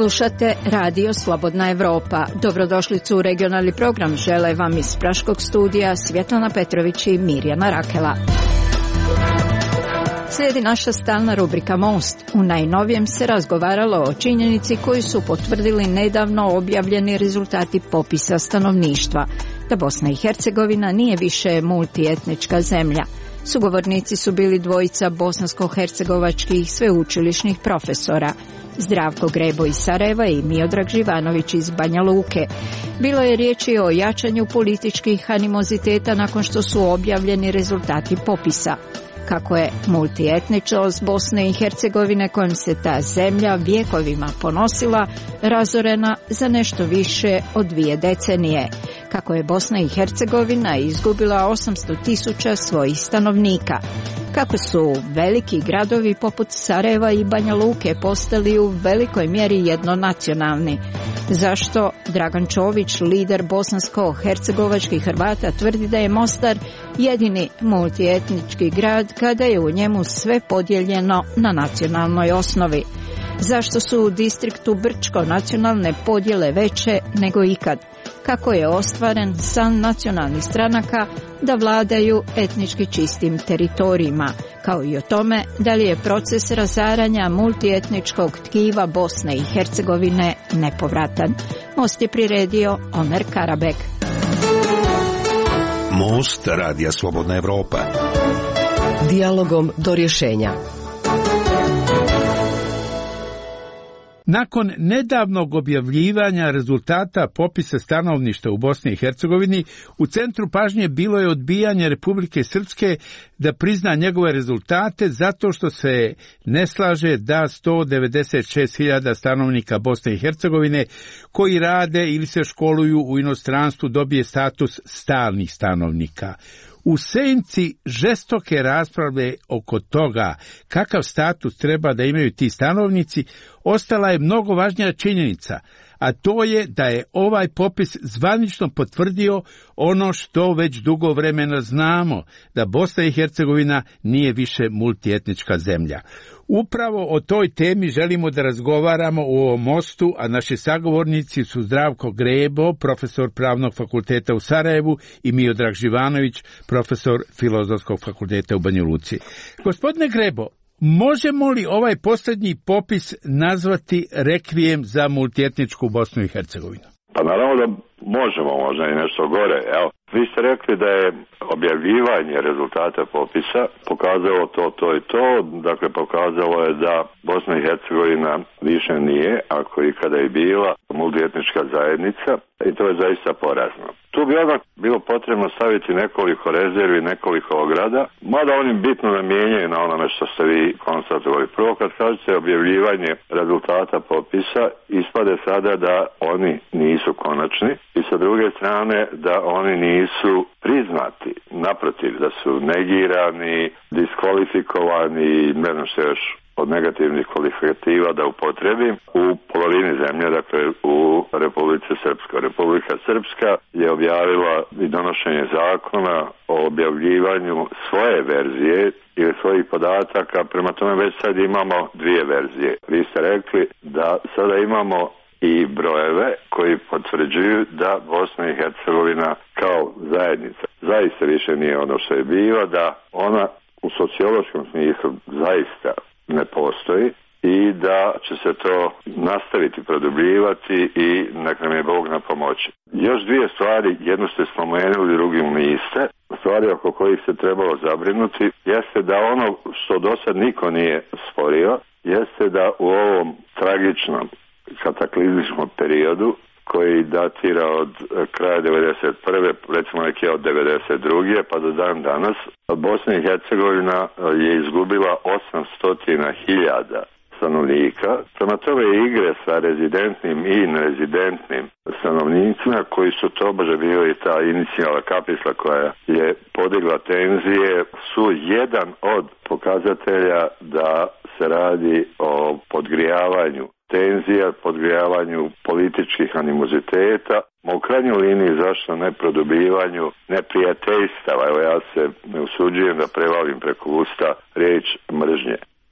Slušate Radio Slobodna Evropa. Dobrodošlicu u regionalni program žele vam iz Praškog studija Svjetlana Petrović i Mirjana Rakela. Slijedi naša stalna rubrika Most. U najnovijem se razgovaralo o činjenici koju su potvrdili nedavno objavljeni rezultati popisa stanovništva, da Bosna i Hercegovina nije više multietnička zemlja. Sugovornici su bili dvojica bosansko-hercegovačkih sveučilišnih profesora, Zdravko Grebo iz Sarajeva i Miodrag Živanović iz Banja Luke. Bilo je riječi o jačanju političkih animoziteta nakon što su objavljeni rezultati popisa. Kako je multietničnost Bosne i Hercegovine kojom se ta zemlja vjekovima ponosila razorena za nešto više od 2 decenije. Kako je Bosna i Hercegovina izgubila 800.000 svojih stanovnika. Kako su veliki gradovi poput Sarajeva i Banja Luke postali u velikoj mjeri jednonacionalni. Zašto Dragan Čović, lider bosansko-hercegovačkih Hrvata, tvrdi da je Mostar jedini multietnički grad kada je u njemu sve podijeljeno na nacionalnoj osnovi? Zašto su u distriktu Brčko nacionalne podjele veće nego ikad? Kako je ostvaren san nacionalnih stranaka da vladaju etnički čistim teritorijima, kao i o tome da li je proces razaranja multietničkog tkiva Bosne i Hercegovine nepovratan. Most je priredio Omer Karabek. Most Radija Slobodna Evropa. Dijalogom do rješenja. Nakon nedavnog objavljivanja rezultata popisa stanovništva u Bosni i Hercegovini, u centru pažnje bilo je odbijanje Republike Srpske da prizna njegove rezultate zato što se ne slaže da 196.000 stanovnika Bosne i Hercegovine koji rade ili se školuju u inostranstvu dobije status stalnih stanovnika. U senci žestoke rasprave oko toga kakav status treba da imaju ti stanovnici, ostala je mnogo važnija činjenica, a to je da je ovaj popis zvanično potvrdio ono što već dugo vremena znamo, da Bosna i Hercegovina nije više multietnička zemlja. Upravo o toj temi želimo da razgovaramo u ovom mostu, a naši sagovornici su Zdravko Grebo, profesor Pravnog fakulteta u Sarajevu, i Miodrag Živanović, profesor Filozofskog fakulteta u Banja Luci. Gospodine Grebo, možemo li ovaj posljednji popis nazvati rekvijem za multietničku Bosnu i Hercegovinu? Pa naravno da možemo, možda i nešto gore. Evo, vi ste rekli da je objavljivanje rezultata popisa pokazalo to i to, dakle pokazalo je da Bosna i Hercegovina više nije, ako i kada je bila, multietnička zajednica, i to je zaista porazno. Tu bi odmah bilo potrebno staviti nekoliko rezervi, nekoliko ograda, mada oni bitno ne mijenjaju na onome što ste vi konstatovali. Prvo, kad kažete objavljivanje rezultata popisa, ispade sada da oni nisu konačni, i sa druge strane da oni nisu priznati, naprotiv, da su negirani, diskvalifikovani, ne znam što još od negativnih kvalifikativa da upotrebim, u polovini zemlje, dakle u Republici Srpskoj. Republika Srpska je objavila i donošenje zakona o objavljivanju svoje verzije ili svojih podataka, prema tome već sad imamo 2 verzije. Vi ste rekli da sada imamo i brojeve koji potvrđuju da Bosna i Hercegovina kao zajednica zaista više nije ono što je bilo, da ona u sociološkom smislu zaista ne postoji i da će se to nastaviti produbljivati i nek nam je Bog na pomoći. Još 2 stvari, jednu ste spomenuli, drugim niste. Stvari oko kojih se trebalo zabrinuti jeste da ono što do sad niko nije sporio jeste da u ovom tragičnom kataklizmičkom periodu koji datira od kraja 1991. recimo neki od 1992. pa do dan danas, Bosna i Hercegovina je izgubila 800.000 stanovnika. Prema tome igre sa rezidentnim i nerezidentnim stanovnicima koji su tobože bili ta inicijalna kapisla koja je podigla tenzije su jedan od pokazatelja da se radi o podgrijavanju tenzija, podgrijavanju političkih animoziteta, u krajnjoj liniji zašto ne produbljivanju neprijateljstava. Evo ja se ne usuđujem da prevalim preko usta riječ mržnje.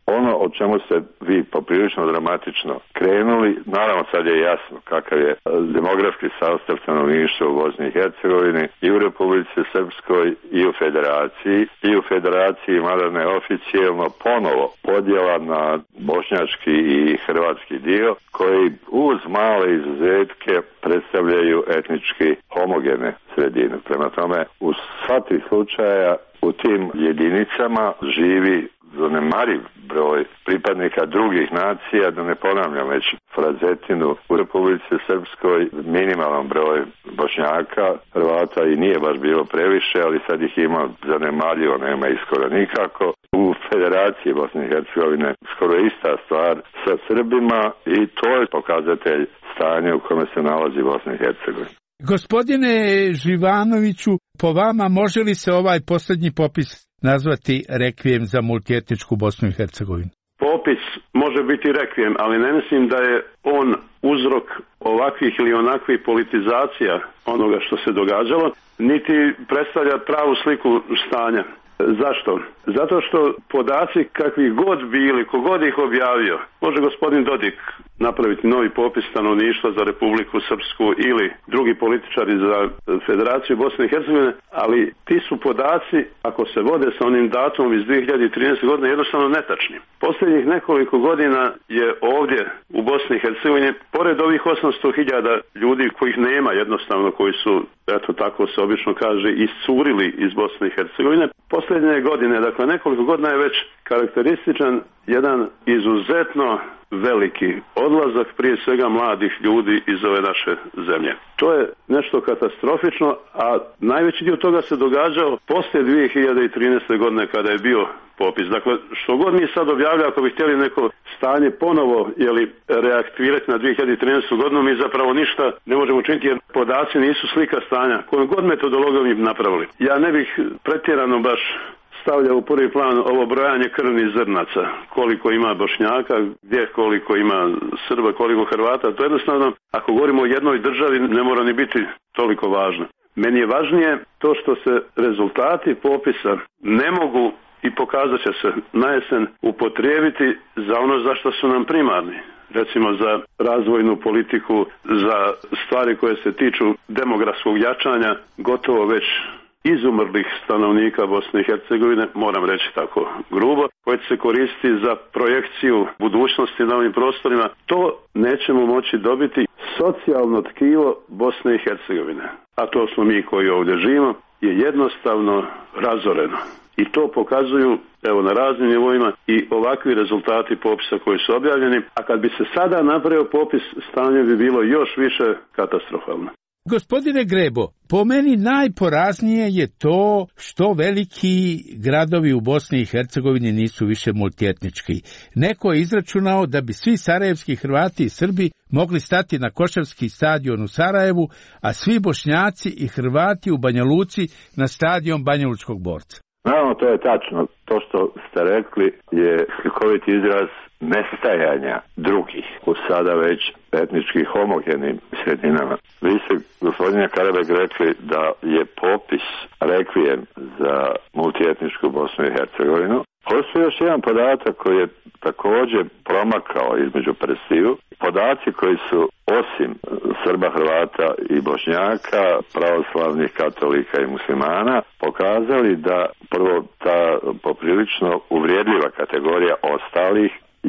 ono o čemu ste vi poprilično dramatično krenuli, naravno sad je jasno kakav je demografski sastav stanovništva u Bosni i Hercegovini i u Republici Srpskoj i u Federaciji. I u Federaciji, mada neoficijelno, ponovo podjela na bošnjački i hrvatski dio, koji uz male izuzetke predstavljaju etnički homogene sredine. Prema tome, u sva tri slučaja u tim jedinicama živi zanemariv broj pripadnika drugih nacija, da ne ponavljam već frazetinu. U Republici Srpskoj minimalan broj Bošnjaka, Hrvata i nije baš bilo previše, ali sad ih ima zanemarljivo, nema ih skoro nikako. U Federaciji Bosne i Hercegovine skoro ista stvar sa Srbima i to je pokazatelj stanja u kome se nalazi Bosna i Hercegovina. Gospodine Živanoviću, po vama može li se ovaj posljednji popis nazvati rekvijem za multietničku Bosnu i Hercegovinu? Popis može biti rekvijem, ali ne mislim da je on uzrok ovakvih ili onakvih politizacija onoga što se događalo, niti predstavlja pravu sliku stanja. Zašto? Zato što podaci kakvi god bili, kogod ih objavio, može gospodin Dodik napraviti novi popis stanovništva za Republiku Srpsku ili drugi političari za Federaciju Bosne i Hercegovine, ali ti su podaci, ako se vode sa onim datumom iz 2013. godine, jednostavno netačni. Posljednjih nekoliko godina je ovdje u Bosni i Hercegovini, pored ovih 800.000 ljudi kojih nema jednostavno, koji su, eto tako se obično kaže, iscurili iz Bosne i Hercegovine, posljednje godine, dakle nekoliko godina je već karakterističan jedan izuzetno veliki odlazak prije svega mladih ljudi iz ove naše zemlje. To je nešto katastrofično, a najveći dio toga se događao poslije 2013. godine kada je bio popis. Dakle, što god mi sad objavljamo, ako bi htjeli neko stanje ponovo reaktivirati na 2013. godinu, mi zapravo ništa ne možemo učiniti jer podaci nisu slika stanja. Koju god metodologiju mi napravili. Ja ne bih pretjerano baš stavlja u prvi plan ovo brojanje krvnih zrnaca, koliko ima Bošnjaka, gdje koliko ima Srba, koliko Hrvata. To jednostavno, ako govorimo o jednoj državi, ne mora ni biti toliko važno. Meni je važnije to što se rezultati popisa ne mogu i pokazat će se na jesen upotrijebiti za ono za što su nam primarni. Recimo za razvojnu politiku, za stvari koje se tiču demografskog jačanja, gotovo već izumrlih stanovnika Bosne i Hercegovine, moram reći tako grubo, koje će se koristiti za projekciju budućnosti na ovim prostorima, to nećemo moći dobiti. Socijalno tkivo Bosne i Hercegovine, a to smo mi koji ovdje živimo, je jednostavno razoreno. I to pokazuju evo na raznim nivoima i ovakvi rezultati popisa koji su objavljeni, a kad bi se sada napravio popis, stanje bi bilo još više katastrofalno. Gospodine Grebo, po meni najporaznije je to što veliki gradovi u Bosni i Hercegovini nisu više multietnički. Neko je izračunao da bi svi sarajevski Hrvati i Srbi mogli stati na Košarski stadion u Sarajevu, a svi Bošnjaci i Hrvati u Banja Luci na stadion Banjalučkog borca. Naravno, to je tačno. To što ste rekli je slikoviti izraz nestajanja drugih u sada već etnički homogenim sredinama. Vi ste, gospodine Karabek, rekli da je popis rekvijem za multietničku Bosnu i Hercegovinu. Postoji još jedan podatak koji je također promakao između prstiju. Podaci koji su osim Srba, Hrvata i Bošnjaka, pravoslavnih katolika i muslimana, pokazali da prvo ta poprilično uvrijedljiva kategorija ostalih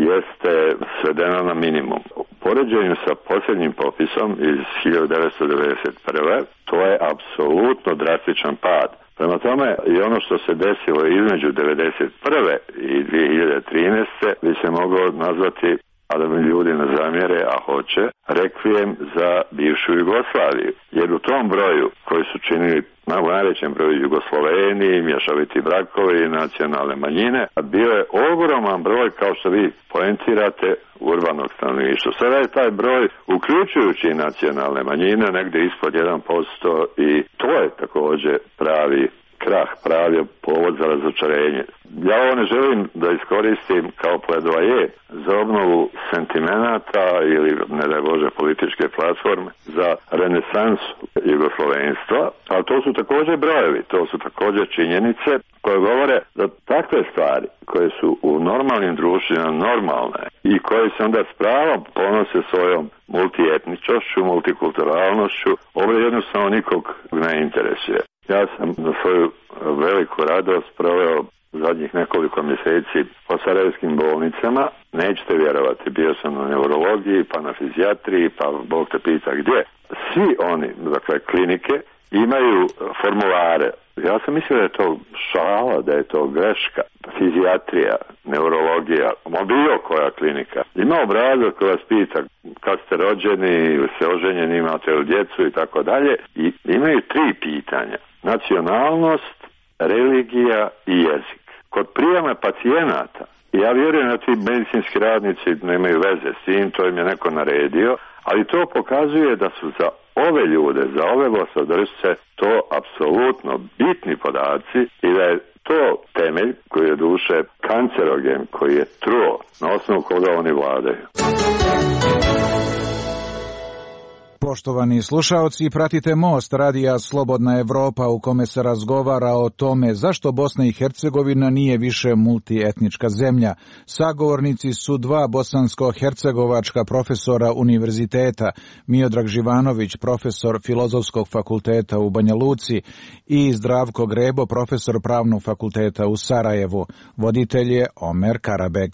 jeste svedena na minimum. U poređenju sa posljednjim popisom iz 1991. to je apsolutno drastičan pad. Prema tome, i ono što se desilo između 1991. i 2013. bi se moglo nazvati, a da mi ljudi ne zamjere, a hoće, rekvijem za bivšu Jugoslaviju. Jer u tom broju koji su činili u najvećem broju Jugosloveni, mješoviti brakovi, nacionalne manjine, a bio je ogroman broj, kao što vi poentirate, urbanog stanovništva. Sada je taj broj, uključujući nacionalne manjine, negdje ispod 1% i to je također pravi strah, pravi povod za razočarenje. Ja ovo ne želim da iskoristim kao pledoaje za obnovu sentimenata ili, ne daj Bože, političke platforme za renesansu jugoslovenstva, ali to su također brojevi, to su također činjenice koje govore da takve stvari koje su u normalnim društvima normalne i koje se onda s pravom ponose svojom multietničnošću, multikulturalnošću, ovo jednostavno nikog ne interesuje. Ja sam na svoju veliku radost proveo zadnjih nekoliko mjeseci po sarajevskim bolnicama. Nećete vjerovati, bio sam na neurologiji, pa na fizijatriji, pa Bog te pita gdje. Svi oni, dakle klinike, imaju formulare. Ja sam mislio da je to šala, da je to greška. Fizijatrija, neurologija, bilo koja klinika. Ima obrazac koji vas pita kad ste rođeni ili ste oženjeni, imate li djecu i tako dalje. I imaju 3 pitanja. Nacionalnost, religija i jezik. Kod prijema pacijenata, ja vjerujem da ti medicinski radnici nemaju veze s tim, to im je neko naredio, ali to pokazuje da su za ove ljude, za ove vlastodržce, to apsolutno bitni podaci i da je to temelj koji je duše kancerogen, koji je truo, na osnovu koga oni vladaju. Poštovani slušaoci, pratite Most radija Slobodna Evropa u kome se razgovara o tome zašto Bosna i Hercegovina nije više multietnička zemlja. Sagovornici su 2 bosansko-hercegovačka profesora univerziteta, Miodrag Živanović, profesor Filozofskog fakulteta u Banja Luci i Zdravko Grebo, profesor Pravnog fakulteta u Sarajevu. Voditelj je Omer Karabeg.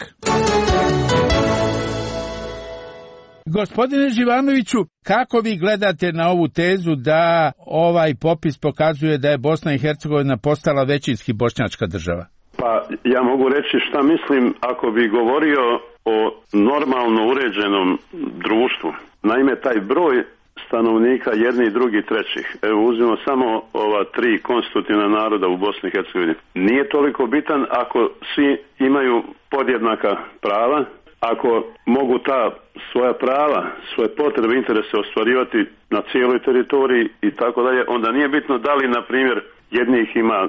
Gospodine Živanoviću, kako vi gledate na ovu tezu da ovaj popis pokazuje da je Bosna i Hercegovina postala većinski bošnjačka država? Pa ja mogu reći šta mislim ako bi govorio o normalno uređenom društvu. Naime, taj broj stanovnika jedni, drugi, trećih, evo uzmimo samo ova 3 konstitutivna naroda u Bosni i Hercegovini, nije toliko bitan ako svi imaju podjednaka prava, ako mogu ta svoja prava, svoje potrebe, interese ostvarivati na cijeloj teritoriji i tako dalje, onda nije bitno da li, na primjer, jednih ima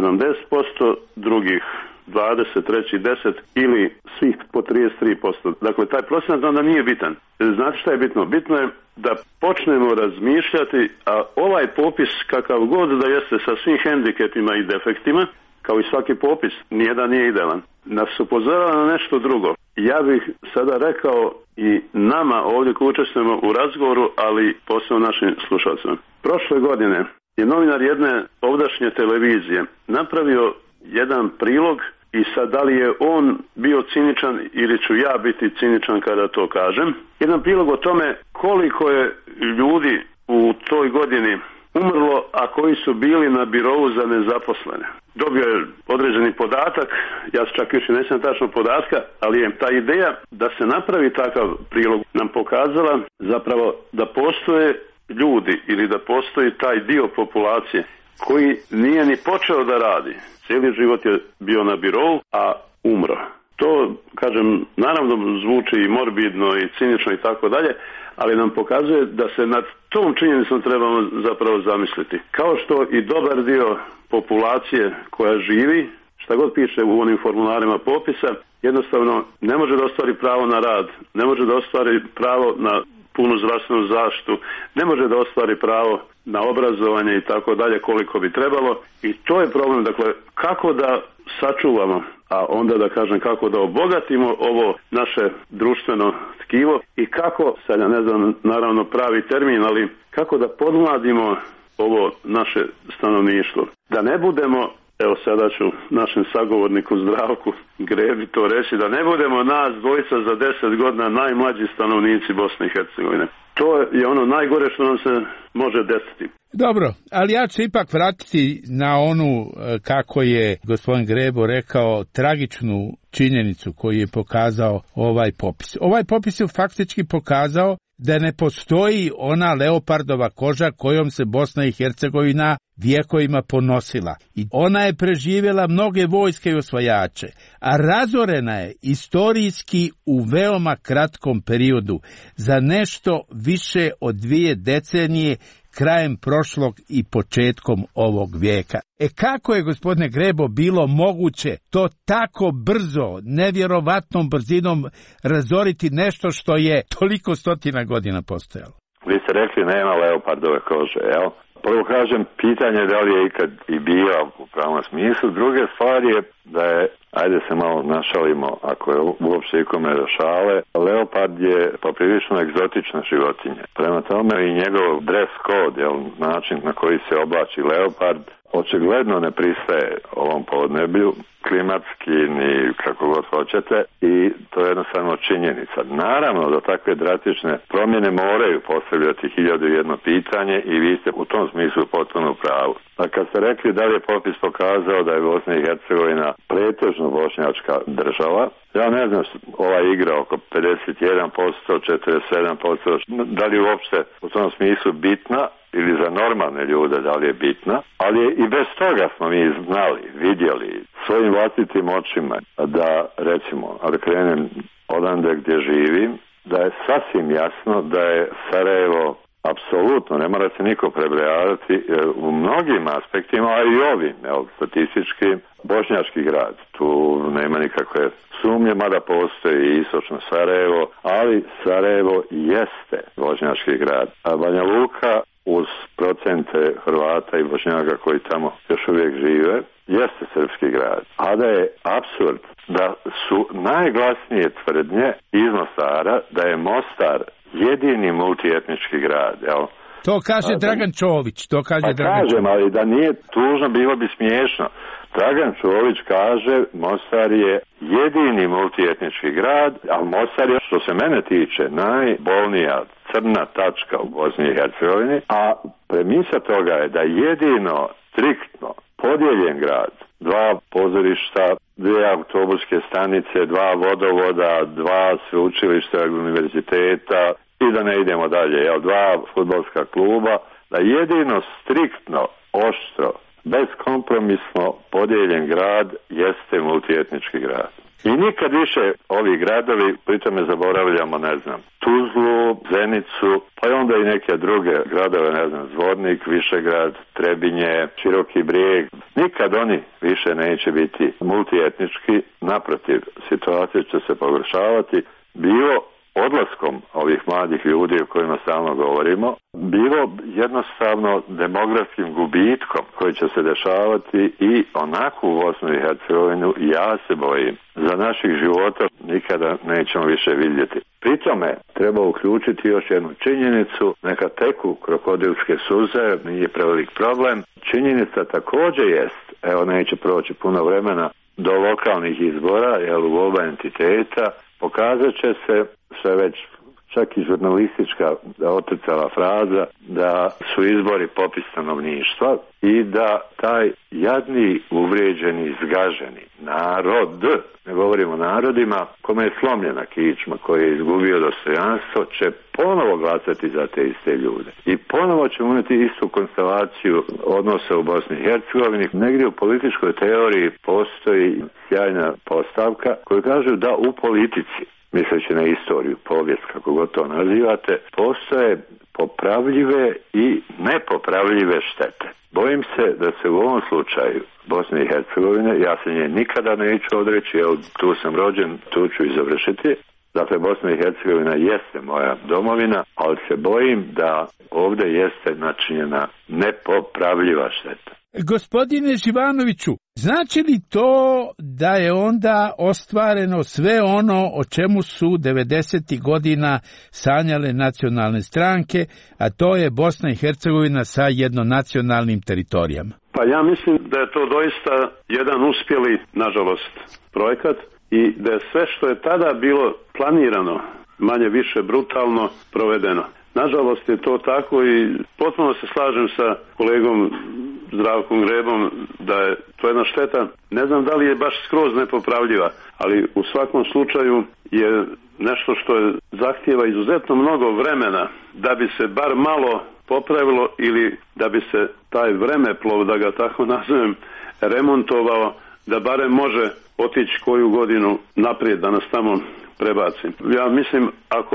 70%, drugih 20, treći 10 ili svih po 33%. Dakle, taj procenat onda nije bitan. Znate šta je bitno? Bitno je da počnemo razmišljati, a ovaj popis kakav god da jeste sa svim hendikepima i defektima, kao i svaki popis, nijedan nije idealan, nas upozorava na nešto drugo. Ja bih sada rekao i nama ovdje koji učestvujemo u razgovoru, ali posebno našim slušalcima. Prošle godine je novinar jedne ovdašnje televizije napravio jedan prilog i sad da li je on bio ciničan ili ću ja biti ciničan kada to kažem. Jedan prilog o tome koliko je ljudi u toj godini umrlo, a koji su bili na birovu za nezaposlene. Dobio je određeni podatak, ja čak više ne znam tačno podatka, ali je ta ideja da se napravi takav prilog nam pokazala zapravo da postoje ljudi ili da postoji taj dio populacije koji nije ni počeo da radi. Cijeli život je bio na birovu, a umro. To, kažem, naravno zvuči i morbidno i cinično i tako dalje, ali nam pokazuje da se nad tom činjenicom trebamo zapravo zamisliti. Kao što i dobar dio populacije koja živi, šta god piše u onim formularima popisa, jednostavno ne može da ostvari pravo na rad, ne može da ostvari pravo na punu zdravstvenu zaštitu, ne može da ostvari pravo na obrazovanje i tako dalje koliko bi trebalo. I to je problem, dakle, kako da sačuvamo, a onda da kažem kako da obogatimo ovo naše društveno tkivo i kako, sad ja ne znam naravno pravi termin, ali kako da podmladimo ovo naše stanovništvo. Da ne budemo, evo sada ću našem sagovorniku Zdravku Grebi to reći, da ne budemo nas dvojica za 10 godina najmlađi stanovnici Bosne i Hercegovine. To je ono najgore što nam se može desiti. Dobro, ali ja ću se ipak vratiti na onu, kako je gospodin Grebo rekao, tragičnu činjenicu koju je pokazao ovaj popis. Ovaj popis je faktički pokazao da ne postoji ona leopardova koža kojom se Bosna i Hercegovina vjekovima ponosila. I ona je preživjela mnoge vojske i osvajače, a razorena je istorijski u veoma kratkom periodu za nešto više od 2 decenije krajem prošlog i početkom ovog vijeka. Kako je, gospodine Grebo, bilo moguće to tako brzo, nevjerovatnom brzinom razoriti nešto što je toliko stotina godina postojalo? Vi ste rekli nema leopardove kože, jel? Prvo kažem, pitanje da li je ikad i bila u pravom smislu. Druga stvar je da je, ajde se malo našalimo, ako je uopšte ikome do šale, leopard je poprilično egzotična životinja. Prema tome i njegov dress code, jel, način na koji se oblači leopard, očigledno ne pristaje ovom podneblju, klimatski ni kako god hoćete, i to je jednostavno činjenica. Naravno da takve drastične promjene moraju postavljati 1001 pitanje i vi ste u tom smislu potpuno u pravu. A kad ste rekli da li je popis pokazao da je Bosna i Hercegovina pretežno bošnjačka država, ja ne znam, ova igra oko 51%, 47%, da li uopšte u tom smislu bitna, ili za normalne ljude da li je bitna, ali i bez toga smo mi znali, vidjeli svojim vlastitim očima da, recimo, ali krenem odande gdje živim, da je sasvim jasno da je Sarajevo apsolutno, ne mora se niko prebrojavati, u mnogim aspektima, a i ovim, statistički, bošnjački grad. Tu nema nikakve sumnje, mada postoji i istočno Sarajevo, ali Sarajevo jeste bošnjački grad. A Banja Luka, uz procente Hrvata i Bošnjaka koji tamo još uvijek žive, jeste srpski grad. A da je apsurd da su najglasnije tvrdnje iz Mostara da je Mostar jedini multietnički grad, jel? To kaže Dragan Čović, to kaže Dragan Čović. Kažem, ali da nije tužno, bilo bi smiješno. Dragan Čović kaže Mostar je jedini multietnički grad, a Mostar je, što se mene tiče, najbolnija crna tačka u Bosni i Hercegovini, a premisa toga je da jedino striktno podijeljen grad, 2 pozorišta, 2 autobuske stanice, 2 vodovoda, 2 sveučilišta, univerziteta i da ne idemo dalje, 2 fudbalska kluba, da jedino striktno, oštro, beskompromisno podijeljen grad jeste multietnički grad. I nikad više ovi gradovi, pritome zaboravljamo, ne znam, Tuzlu, Zenicu, pa i onda i neke druge gradove, ne znam, Zvornik, Višegrad, Trebinje, Široki Brijeg. Nikad oni više neće biti multietnički, naprotiv, situacija će se pogoršavati, bilo odlaskom ovih mladih ljudi o kojima stalno govorimo, bilo jednostavno demografskim gubitkom koji će se dešavati i onako u Bosnu i Hercegovinu, ja se bojim, za naših života nikada nećemo više vidjeti. Pri tome treba uključiti još jednu činjenicu, neka teku krokodilske suze, nije prevelik problem. Činjenica također jest, evo neće proći puno vremena do lokalnih izbora, u oba entiteta, pokazat će se, što je već čak i žurnalistička otrcala fraza, da su izbori popis stanovništva i da taj jadni, uvrijeđeni, zgaženi narod, ne govorimo o narodima, kome je slomljena kičma, koji je izgubio dostojanstvo, će ponovo glasati za te iste ljude. I ponovo ćemo imati istu konstelaciju odnosa u Bosni i Hercegovini. Negdje u političkoj teoriji postoji sjajna postavka koju kažu da u politici, misleći na istoriju, povijest, kako god to nazivate, postoje popravljive i nepopravljive štete. Bojim se da se u ovom slučaju Bosne i Hercegovine, ja se nje nikada neću odreći, tu sam rođen, tu ću i završiti. Dakle, Bosna i Hercegovina jeste moja domovina, ali se bojim da ovdje jeste načinjena nepopravljiva šteta. Gospodine Živanoviću, znači li to da je onda ostvareno sve ono o čemu su 90. godina sanjale nacionalne stranke, a to je Bosna i Hercegovina sa jednonacionalnim teritorijama? Pa ja mislim da je to doista jedan uspjeli, nažalost, projekat i da je sve što je tada bilo planirano, manje više brutalno, provedeno. Nažalost je to tako i potpuno se slažem sa kolegom Zdravkom Grebom da je to jedna šteta. Ne znam da li je baš skroz nepopravljiva, ali u svakom slučaju je nešto što je zahtijeva izuzetno mnogo vremena da bi se bar malo popravilo ili da bi se taj vremeplov, da ga tako nazovem, remontovao, da barem može otići koju godinu naprijed, da nas tamo prebacim. Ja mislim, ako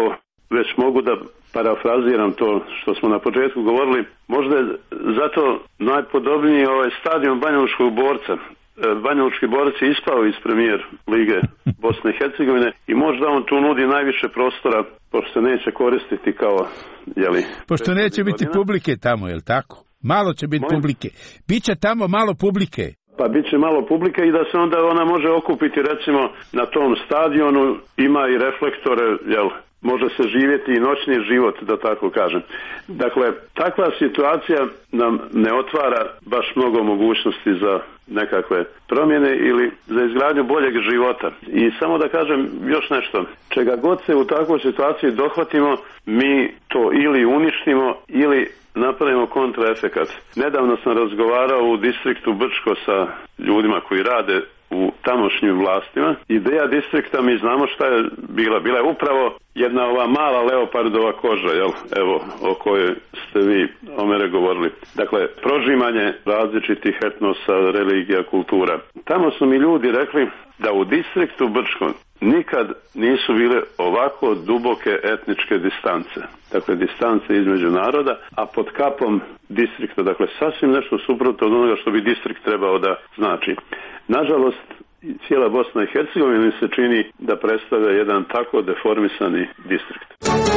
već mogu da parafraziram to što smo na početku govorili, možda je zato najpodobniji ovaj stadion Banjalučkog borca. Banjalučki borac je ispao iz premijer lige Bosne i Hercegovine i možda on tu nudi najviše prostora, pošto se neće koristiti kao, pošto neće biti publike tamo, jel tako? Malo će biti publike. Biće tamo malo publike. Pa bit će malo publike i da se onda ona može okupiti, recimo, na tom stadionu, ima i reflektore, može se živjeti i noćni život, da tako kažem. Dakle, takva situacija nam ne otvara baš mnogo mogućnosti za nekakve promjene ili za izgradnju boljeg života. I samo da kažem još nešto. Čega god se u takvoj situaciji dohvatimo, mi to ili uništimo ili napravimo kontraefekat. Nedavno sam razgovarao u distriktu Brčko sa ljudima koji rade u tamošnjim vlastima. Ideja distrikta, mi znamo šta je bila. Bila je upravo jedna ova mala leopardova koža, evo, o kojoj ste vi, Omere, govorili. Dakle, prožimanje različitih etnosa, religija, kultura. Tamo su mi ljudi rekli da u distriktu Brčko nikad nisu bile ovako duboke etničke distance. Dakle, distance između naroda, a pod kapom distrikta. Dakle, sasvim nešto suprotno od onoga što bi distrikt trebao da znači. Nažalost, cijela Bosna i Hercegovina se čini da predstavlja jedan tako deformisani distrikt.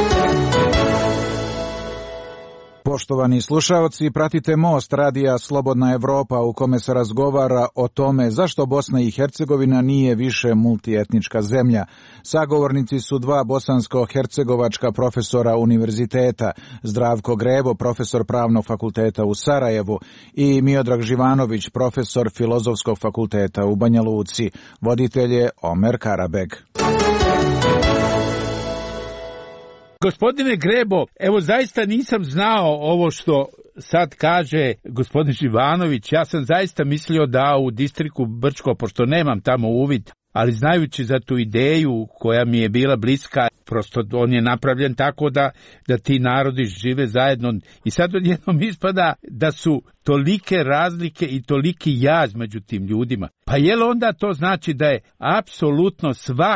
Poštovani slušaoci, pratite Most radija Slobodna Evropa u kome se razgovara o tome zašto Bosna i Hercegovina nije više multietnička zemlja. Sagovornici su dva bosansko-hercegovačka profesora univerziteta, Zdravko Grebo, profesor Pravnog fakulteta u Sarajevu i Miodrag Živanović, profesor Filozofskog fakulteta u Banja Luci. Voditelj je Omer Karabeg. Gospodine Grebo, evo zaista nisam znao ovo što sad kaže gospodin Živanović. Ja sam zaista mislio da u distriktu Brčko, pošto nemam tamo uvid, ali znajući za tu ideju koja mi je bila bliska, prosto on je napravljen tako da ti narodi žive zajedno. I sad odjednom ispada da su tolike razlike i toliki jaz među tim ljudima. Pa je li onda to znači da je apsolutno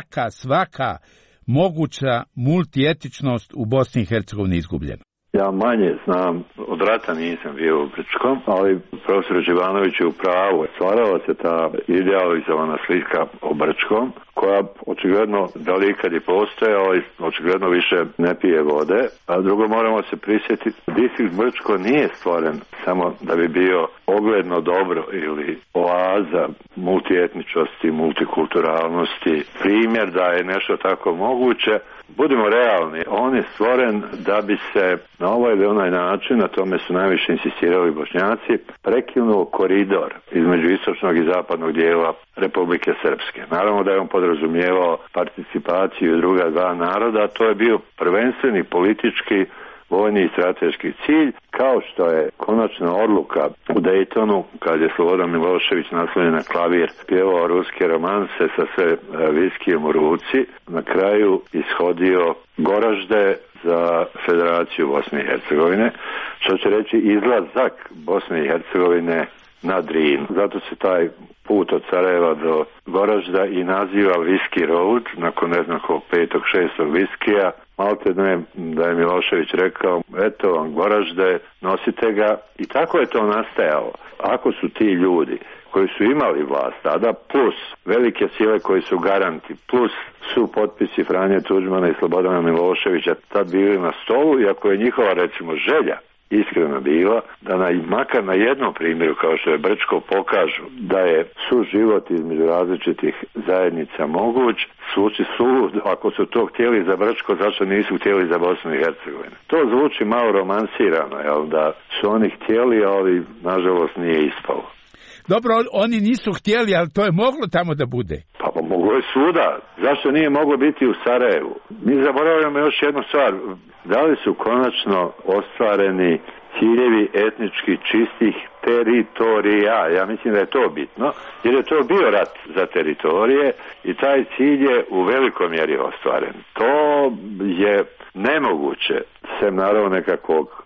svaka moguća multietičnost u Bosni i Hercegovini izgubljena? Ja manje znam, od rata nisam bio u Brčkom, ali profesor Živanović je u pravu. Stvarala se ta idealizovana slika o Brčkom, koja očigledno, da li ikad je postojala, očigledno više ne pije vode. A drugo, moramo se prisjetiti, distrikt Brčko nije stvoren samo da bi bio ogledno dobro ili oaza multietničnosti, multikulturalnosti, primjer da je nešto tako moguće. Budimo realni, on je stvoren da bi se na ovaj ili onaj način, na tome su najviše insistirali Bošnjaci, prekinuo koridor između istočnog i zapadnog dijela Republike Srpske. Naravno da je on podrazumijevao participaciju druga dva naroda, a to je bio prvenstveni politički, vojni i strateški cilj, kao što je konačna odluka u Dejtonu, kad je Slobodan Milošević naslonjen na klavir pjevao ruske romanse sa sve viskijem u ruci, na kraju ishodio Goražde za Federaciju Bosne i Hercegovine, što će reći izlazak Bosne i Hercegovine na Drin. Zato se taj put od Sarajeva do Goražda i naziva Whisky Road, nakon ne znam kog 5. 6. viskija. Malte da je Milošević rekao, eto vam Goražde, nosite ga, i tako je to nastajalo. Ako su ti ljudi koji su imali vlast tada, plus velike sile koji su garanti, plus su potpisi Franje Tuđmana i Slobodana Miloševića tad bili na stolu, i ako je njihova, recimo, želja iskreno bila da makar na jednom primjeru kao što je Brčko pokažu da je suživot između različitih zajednica moguć, suči sud, ako su to htjeli za Brčko, zašto nisu htjeli za Bosnu i Hercegovinu. To zvuči malo romansirano, da su oni htjeli, ali nažalost nije ispalo. Dobro, oni nisu htjeli, ali to je moglo tamo da bude. Pa moglo je svuda. Zašto nije moglo biti u Sarajevu? Mi zaboravljamo još jednu stvar. Da li su konačno ostvareni ciljevi etnički čistih teritorija? Ja mislim da je to bitno, jer je to bio rat za teritorije i taj cilj je u velikoj mjeri ostvaren. To je nemoguće, sem naravno nekakvog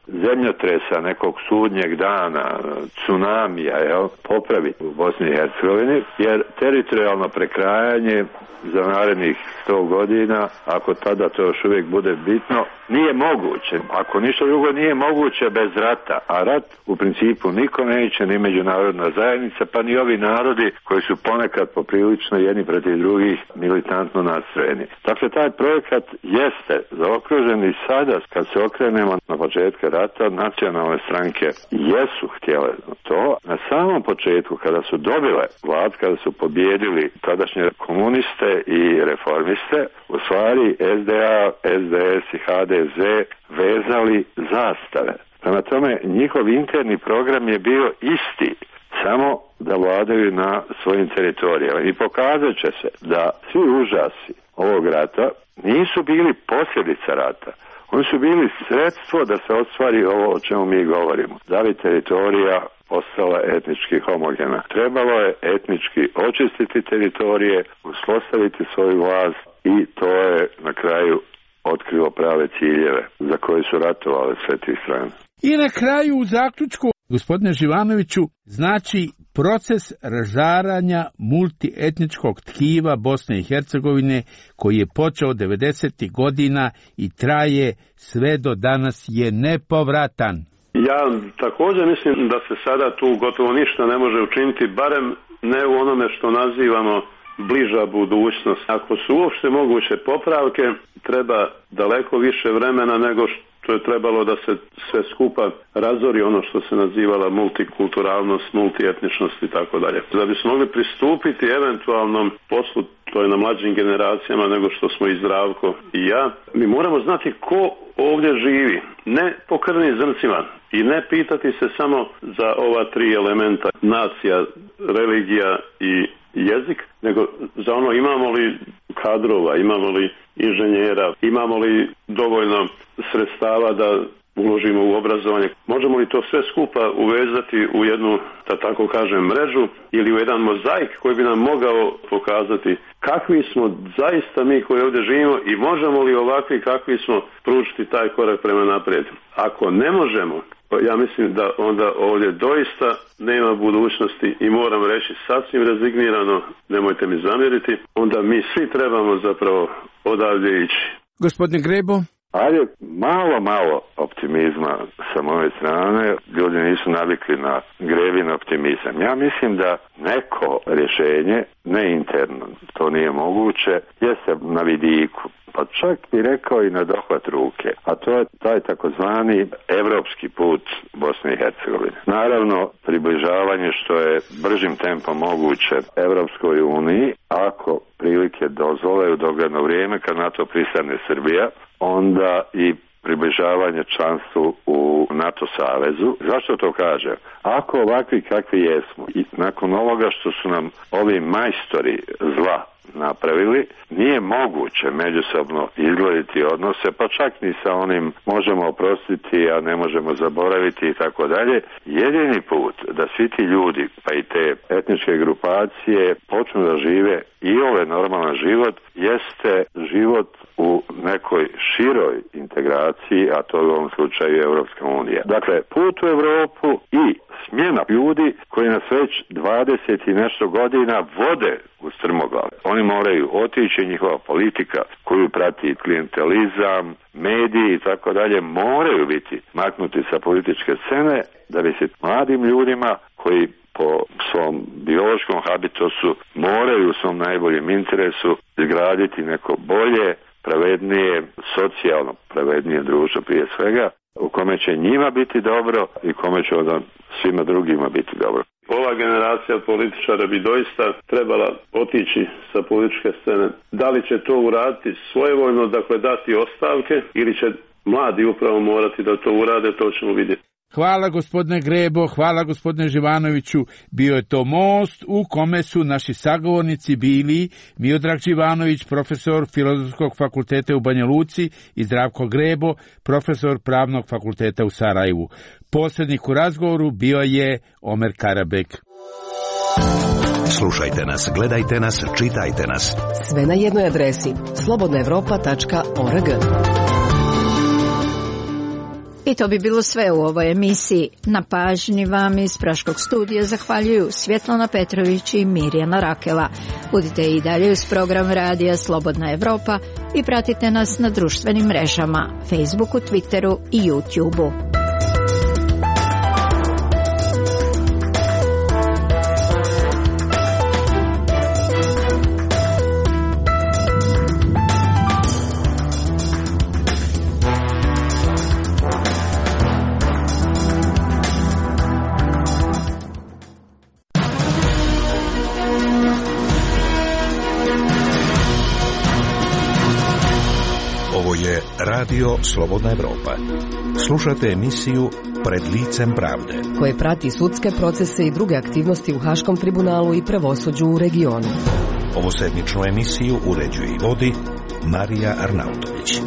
zemljotresa, nekog sudnjeg dana, tsunamija, popraviti u Bosni i Hercegovini, jer teritorijalno prekrajanje za narednih 100 godina, ako tada to još uvijek bude bitno, nije moguće. Ako ništa drugo nije moguće bez rata, a rat u principu niko neće, ni međunarodna zajednica, pa ni ovi narodi koji su ponekad poprilično jedni protiv drugih militantno nastrojeni. Dakle, taj projekat jeste zaokružen i sada, kad se okrenemo na početka rata, nacionalne stranke jesu htjele to. Na samom početku, kada su dobile vlad, kada su pobjedili tadašnje komuniste i reformiste, u stvari SDA, SDS i HDZ vezali zastave. Prema tome, njihov interni program je bio isti, samo da vladaju na svojim teritorijama. I pokazat će se da svi užasi ovog rata nisu bili posljedica rata. Oni su bili sredstvo da se ostvari ovo o čemu mi govorimo. Da bi teritorija ostala etnički homogena. Trebalo je etnički očistiti teritorije, uspostaviti svoju vlast i to je na kraju otkrilo prave ciljeve za koje su ratovale sve tih strane. I na kraju u zaključku, gospodine Živanoviću, znači proces razaranja multietničkog tkiva Bosne i Hercegovine koji je počeo 90. godina i traje sve do danas je nepovratan. Ja također mislim da se sada tu gotovo ništa ne može učiniti, barem ne u onome što nazivamo bliža budućnost. Ako su uopšte moguće popravke, treba daleko više vremena nego što je trebalo da se sve skupa razori ono što se nazivala multikulturalnost, multietničnost i tako dalje. Da bismo mogli pristupiti eventualnom poslu, to je na mlađim generacijama nego što smo i Zdravko i ja, mi moramo znati ko ovdje živi, ne po krvnim zrncima i ne pitati se samo za ova tri elementa, nacija, religija i jezik, nego za ono imamo li kadrova, imamo li inženjera, imamo li dovoljno sredstava da uložimo u obrazovanje. Možemo li to sve skupa uvezati u jednu, da tako kažem, mrežu ili u jedan mozaik koji bi nam mogao pokazati kakvi smo zaista mi koji ovdje živimo i možemo li ovakvi kakvi smo pružiti taj korak prema naprijed. Ako ne možemo, ja mislim da onda ovdje doista nema budućnosti i moram reći sasvim rezignirano, nemojte mi zamjeriti, onda mi svi trebamo zapravo odavdje ići. Gospodine Grebo? Ajde, malo optimizma sa moje strane. Ljudi nisu navikli na Grebin optimizam. Ja mislim da neko rješenje, ne interno, to nije moguće, jeste na vidiku. Pa čak bi rekao i na dohvat ruke. A to je taj takozvani evropski put Bosne i Hercegovine. Naravno, približavanje što je bržim tempom moguće Evropskoj uniji, ako prilike dozvole u dogledno vrijeme, kad na to pristane Srbija, onda i približavanje članstvu u NATO savezu. Zašto to kažem? Ako ovakvi kakvi jesmo i nakon ovoga što su nam ovi majstori zla napravili, nije moguće međusobno izgledati odnose, pa čak ni sa onim možemo oprostiti, a ne možemo zaboraviti i tako dalje. Jedini put da svi ti ljudi, pa i te etničke grupacije počnu da žive i ovaj normalan život, jeste život u nekoj široj integraciji, a to je u ovom slučaju Europska unija. Dakle, put u Europu i smjena ljudi koji nas već 20 i nešto godina vode u strmoglav. Oni moraju otići, njihova politika koju prati klijentelizam, mediji i tako dalje, moraju biti maknuti sa političke scene da bi se mladim ljudima koji po svom biološkom habitusu moraju u svom najboljem interesu izgraditi neko bolje, pravednije, socijalno pravednije društvo prije svega, u kome će njima biti dobro i kome će onda svima drugima biti dobro. Ova generacija političara bi doista trebala otići sa političke scene. Da li će to uraditi svojevoljno, dakle dati ostavke, ili će mladi upravo morati da to urade, to ćemo vidjeti. Hvala gospodine Grebo, hvala gospodine Živanoviću. Bio je to most u kome su naši sagovornici bili Miodrag Živanović, profesor Filozofskog fakulteta u Banja Luci, i Zdravko Grebo, profesor Pravnog fakulteta u Sarajevu. Posrednik u razgovoru bio je Omer Karabek. Slušajte nas, gledajte nas, čitajte nas. Sve na jednoj adresi slobodnaevropa.org. I to bi bilo sve u ovoj emisiji. Na pažnji vam iz Praškog studija zahvaljuju Svjetlana Petrović i Mirjana Rakela. Budite i dalje uz program radija Slobodna Evropa i pratite nas na društvenim mrežama, Facebooku, Twitteru i YouTubeu. Radio Slobodna Evropa. Slušate emisiju Pred licem pravde, koje prati sudske procese i druge aktivnosti u Haškom tribunalu i pravosuđu u regionu. Ovu sedmičnu emisiju uređuje i vodi Marija Arnautović.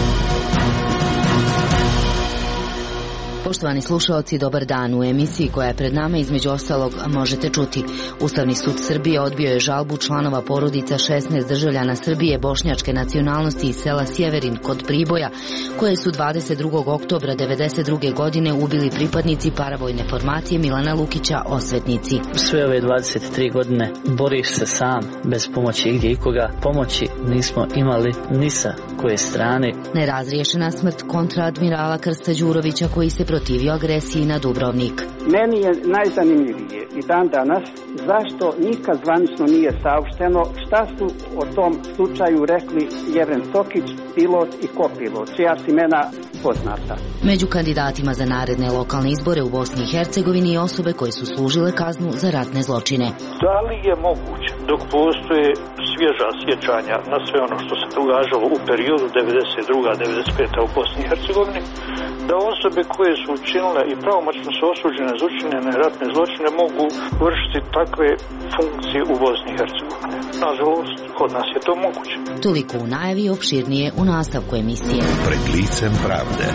Poštovani slušaoci, dobar dan. U emisiji koja je pred nama između ostalog možete čuti: Ustavni sud Srbije odbio je žalbu članova porodica 16 državljana Srbije bošnjačke nacionalnosti iz sela Sjeverin kod Priboja, koje su 22. oktobra 1992. godine ubili pripadnici paravojne formacije Milana Lukića Osvetnici. Sve ove 23 godine boriš se sam, bez pomoći igdje ikoga. Pomoći nismo imali ni sa koje strane. Nerazriješena smrt kontraadmirala Krsta Đurovića, koji se protivio agresiji na Dubrovnik. Meni je najzanimljivije i dan danas zašto nikad zvanično nije saopšteno šta su o tom slučaju rekli Jevren Tokić, pilot i kopilot, čija su imena poznata. Među kandidatima za naredne lokalne izbore u Bosni i Hercegovini i osobe koje su služile kaznu za ratne zločine. Da li je moguće, dok postoje svježa sjećanja na sve ono što se događalo u periodu 92-95 u Bosni i Hercegovini, da osobe koje su učinile i pravomoćno su osuđene za učinjene ratne zločine mogu vršiti takve funkcije u Bosni i Hercegovini? Nažalost, kod nas je to moguće. Toliko u najavi, opširnije u nastavku emisije. Pred licem pravde.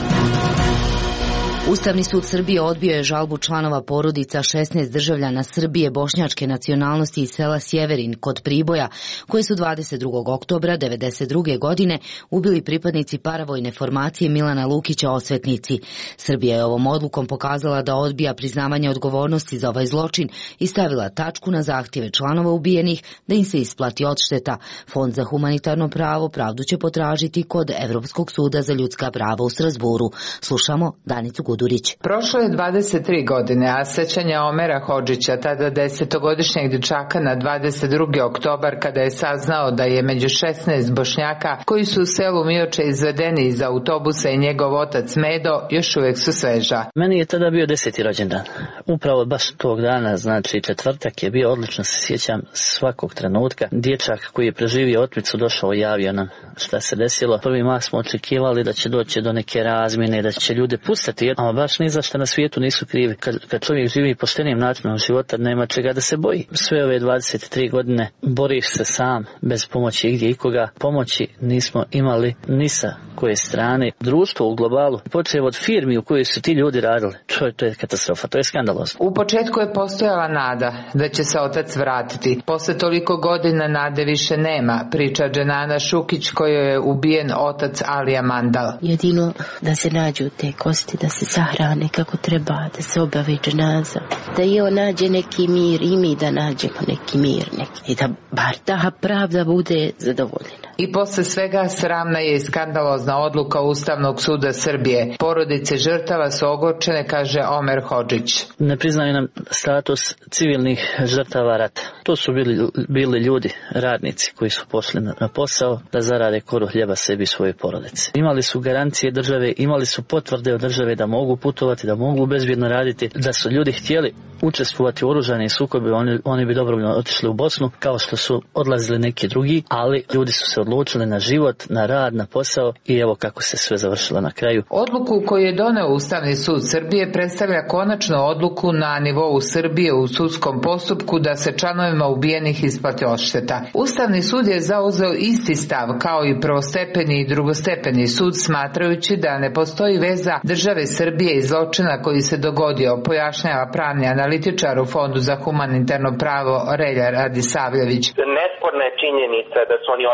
Ustavni sud Srbije odbio je žalbu članova porodica 16 državljana Srbije bošnjačke nacionalnosti iz sela Sjeverin kod Priboja, koje su 22. oktobra 1992. godine ubili pripadnici paravojne formacije Milana Lukića Osvetnici. Srbija je ovom odlukom pokazala da odbija priznavanje odgovornosti za ovaj zločin i stavila tačku na zahtjeve članova ubijenih da im se isplati odšteta. Fond za humanitarno pravo pravdu će potražiti kod Evropskog suda za ljudska prava u Strasburu. Slušamo Danicu Gudurić. Prošlo je 23 godine, a sećanja Omera Hodžića, tada 10-godišnjeg dječaka, na 22. oktobar, kada je saznao da je među 16 Bošnjaka koji su u selu Mioče izvedeni iz autobusa i njegov otac Medo, još uvijek su sveža. Meni je tada bio 10. rođendan. Upravo baš tog dana, znači četvrtak je bio, odlično se sjećam svakog trenutka. Dječak koji je preživio otmicu došao i javio nam šta se desilo. Prvi mah smo očekivali da će doći do neke razmjene, da će ljude pustiti, a baš ni za što na svijetu nisu krivi. Kad čovjek živi poštenim načinom života, nema čega da se boji. Sve ove 23 godine boriš se sam, bez pomoći igdje ikoga. Pomoći nismo imali ni sa koje strane. Društvo u globalu, počev od firmi u kojoj su ti ljudi radili, to je katastrofa, to je skandalozno. U početku je postojala nada da će se otac vratiti. Posle toliko godina nade više nema, priča Dženana Šukić, kojoj je ubijen otac Alija Mandal. Jedino da se nađu te kosti, da se sahrane kako treba, da se obavi dženaza, da i on nađe neki mir i mi da nađemo neki mir, i da bar ta pravda bude zadovoljena. I posle svega sramna je i skandalozna odluka Ustavnog suda Srbije. Porodice žrtava su ogorčene, kaže Omer Hodžić. Ne priznaju nam status civilnih žrtava rata. To su bili ljudi, radnici koji su pošli na posao da zarade koru hljeba sebi i svoje porodice. Imali su garancije države, imali su potvrde od države da mogu putovati, da mogu bezbjedno raditi. Da su ljudi htjeli učestvovati u oružanim sukobi, oni bi dobrovoljno otišli u Bosnu, kao što su odlazili neki drugi, ali ljudi su se odlučili na život, na rad, na posao i evo kako se sve završilo na kraju. Odluku koju je doneo Ustavni sud Srbije predstavlja konačnu odluku na nivou Srbije u sudskom postupku da se članovima ubijenih isplati odšteta. Ustavni sud je zauzeo isti stav kao i prvostepeni i drugostepeni sud, smatrajući da ne postoji veza države Srbije i zločina koji se dogodio, pojašnjava pravni analitičar u Fondu za humanitarno pravo Relja Radisavljević. Nesporna je činjenica da su oni oteti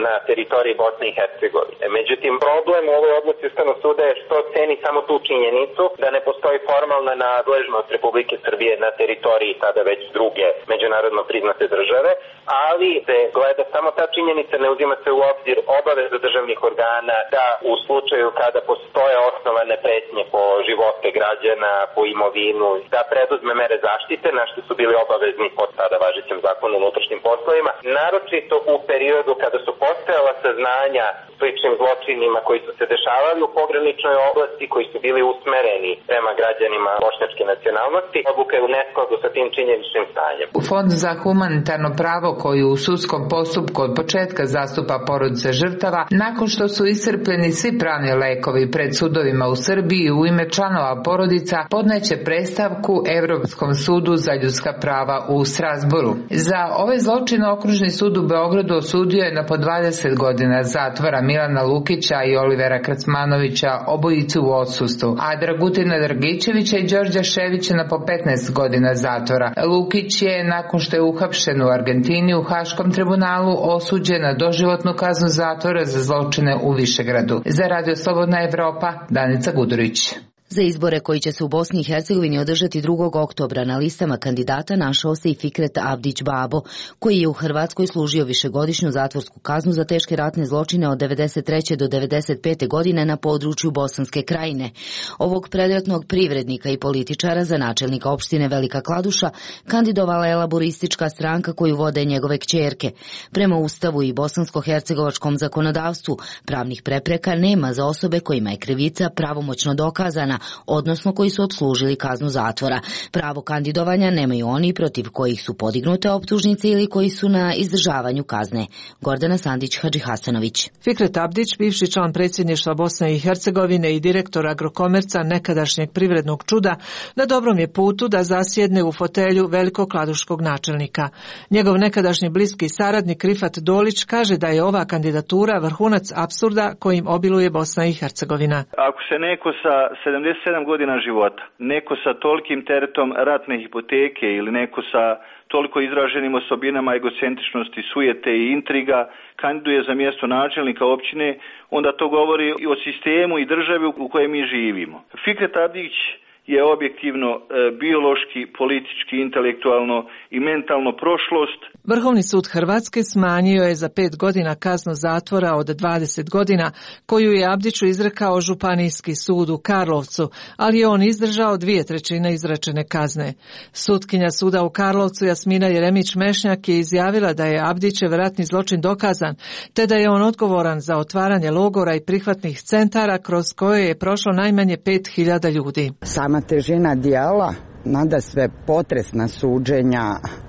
na teritoriji Bosne i Hercegovine. Međutim, problem u ovoj odluci Ustavnog suda je što ceni samo tu činjenicu da ne postoji formalna nadležnost Republike Srbije na teritoriji tada već druge međunarodno priznate države, ali se gleda samo ta činjenica, ne uzima se u obzir obaveza državnih organa da u slučaju kada postoje osnovane pretnje po živote građana, po imovinu, da preduzme mere zaštite, na što su bili obavezni po tada važećem zakonu o unutrašnjim poslovima, naročito u periodu kada su postojala saznanja sličnim zločinima koji su se dešavali u pograničnoj oblasti, koji su bili usmereni prema građanima bošnjačke nacionalnosti. Odluka je u neskladu sa tim činjeničnim stanjem. Fond za humanitarno pravo koji u sudskom postupku od početka zastupa porodice žrtava, nakon što su iscrpljeni svi pravni lekovi pred sudovima u Srbiji u ime članova porodica, podneće predstavku Evropskom sudu za ljudska prava u Strasboru. Za ovaj zločin Okružni sud u Beogradu osudio je na po 20 godina zatvora Milana Lukića i Olivera Kracmanovića, obojicu u odsustvu, a Dragutina Dragičevića i Đorđa Ševića na po 15 godina zatvora. Lukić je, nakon što je uhapšen u Argentini u Haškom tribunalu, osuđen na doživotnu kaznu zatvora za zločine u Višegradu. Za Radio Slobodna Evropa, Danica Gudurić. Za izbore koji će se u Bosni i Hercegovini održati 2. oktobra na listama kandidata našao se i Fikret Abdić Babo, koji je u Hrvatskoj služio višegodišnju zatvorsku kaznu za teške ratne zločine od 93. do 95. godine na području Bosanske Krajine. Ovog predratnog privrednika i političara za načelnika opštine Velika Kladuša kandidovala je laboristička stranka koju vode njegove kćerke. Prema Ustavu i bosansko-hercegovačkom zakonodavstvu pravnih prepreka nema za osobe kojima je krivica pravomoćno dokazana, odnosno koji su odslužili kaznu zatvora. Pravo kandidovanja nemaju oni protiv kojih su podignute optužnice ili koji su na izdržavanju kazne. Gordana Sandić Hadžihasanović. Fikret Abdić, bivši član predsjedništva Bosne i Hercegovine i direktor Agrokomerca, nekadašnjeg privrednog čuda, na dobrom je putu da zasjedne u fotelju velikokladuškog načelnika. Njegov nekadašnji bliski saradnik Rifat Dolić kaže da je ova kandidatura vrhunac apsurda kojim obiluje Bosna i Hercegovina. Ako se neko sa 77 godina života, neko sa tolikim teretom ratne hipoteke ili neko sa toliko izraženim osobinama egocentričnosti, sujete i intriga kandiduje za mjesto načelnika općine, onda to govori i o sistemu i državi u kojoj mi živimo. Fikret Abdić je objektivno, biološki, politički, intelektualno i mentalno prošlost. Vrhovni sud Hrvatske smanjio je za 5 godina kaznu zatvora od 20 godina koju je Abdiću izrekao Županijski sud u Karlovcu, ali je on izdržao 2/3 izrečene kazne. Sutkinja suda u Karlovcu Jasmina Jeremić-Mešnjak je izjavila da je Abdićev ratni zločin dokazan, te da je on odgovoran za otvaranje logora i prihvatnih centara kroz koje je prošlo najmanje 5.000 ljudi. Sama težina dijela, nadasve potresna suđenja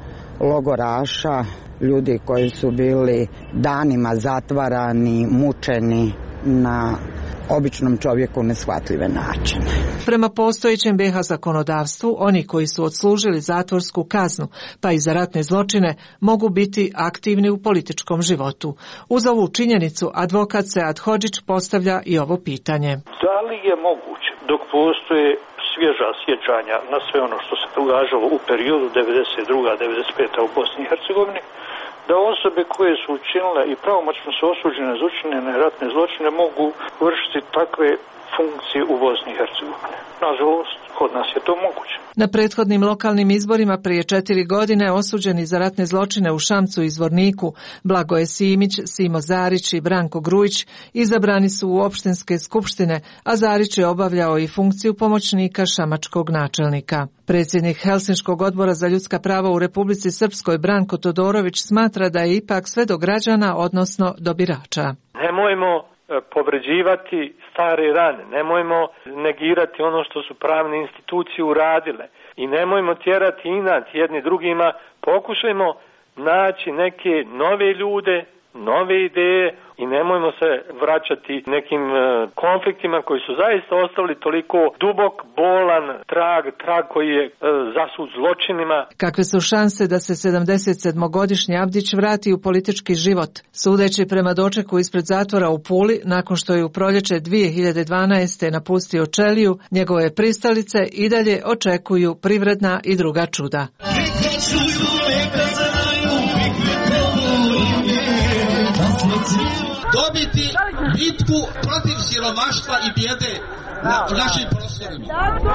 logoraša, ljudi koji su bili danima zatvarani, mučeni na običnom čovjeku neshvatljive načine. Prema postojećem BiH zakonodavstvu, oni koji su odslužili zatvorsku kaznu, pa i za ratne zločine, mogu biti aktivni u političkom životu. Uz ovu činjenicu, advokat Sead Hodžić postavlja i ovo pitanje. Da li je moguće, dok postoje svježa sjećanja na sve ono što se događalo u periodu 92-95 u Bosni i Hercegovini, da osobe koje su učinile i pravomoćno su osuđene za učinjene ratne zločine mogu vršiti takve funkcije u Bosni i Hercegovini. Nažalost, kod nas je to moguće. Na prethodnim lokalnim izborima prije 4 godine osuđeni za ratne zločine u Šamcu i Zvorniku Blagoje Simić, Simo Zarić i Branko Grujić izabrani su u opštinske skupštine, a Zarić je obavljao i funkciju pomoćnika šamačkog načelnika. Predsjednik Helsinškog odbora za ljudska prava u Republici Srpskoj Branko Todorović smatra da je ipak sve do građana, odnosno do birača. Nemojmo povređivati stare rane, nemojmo negirati ono što su pravne institucije uradile i nemojmo tjerati inat jedni drugima, pokušajmo naći neke nove ljude, nove ideje i nemojmo se vraćati nekim konfliktima koji su zaista ostavili toliko dubok, bolan trag koji je zasut zločinima. Kakve su šanse da se 77-godišnji Abdić vrati u politički život? Sudeći prema dočeku ispred zatvora u Puli, nakon što je u proljeće 2012. napustio Čeliju, njegove pristalice i dalje očekuju privredna i druga čuda. That's dobiti bitku protiv siromaštva i bijede na našim prostorima.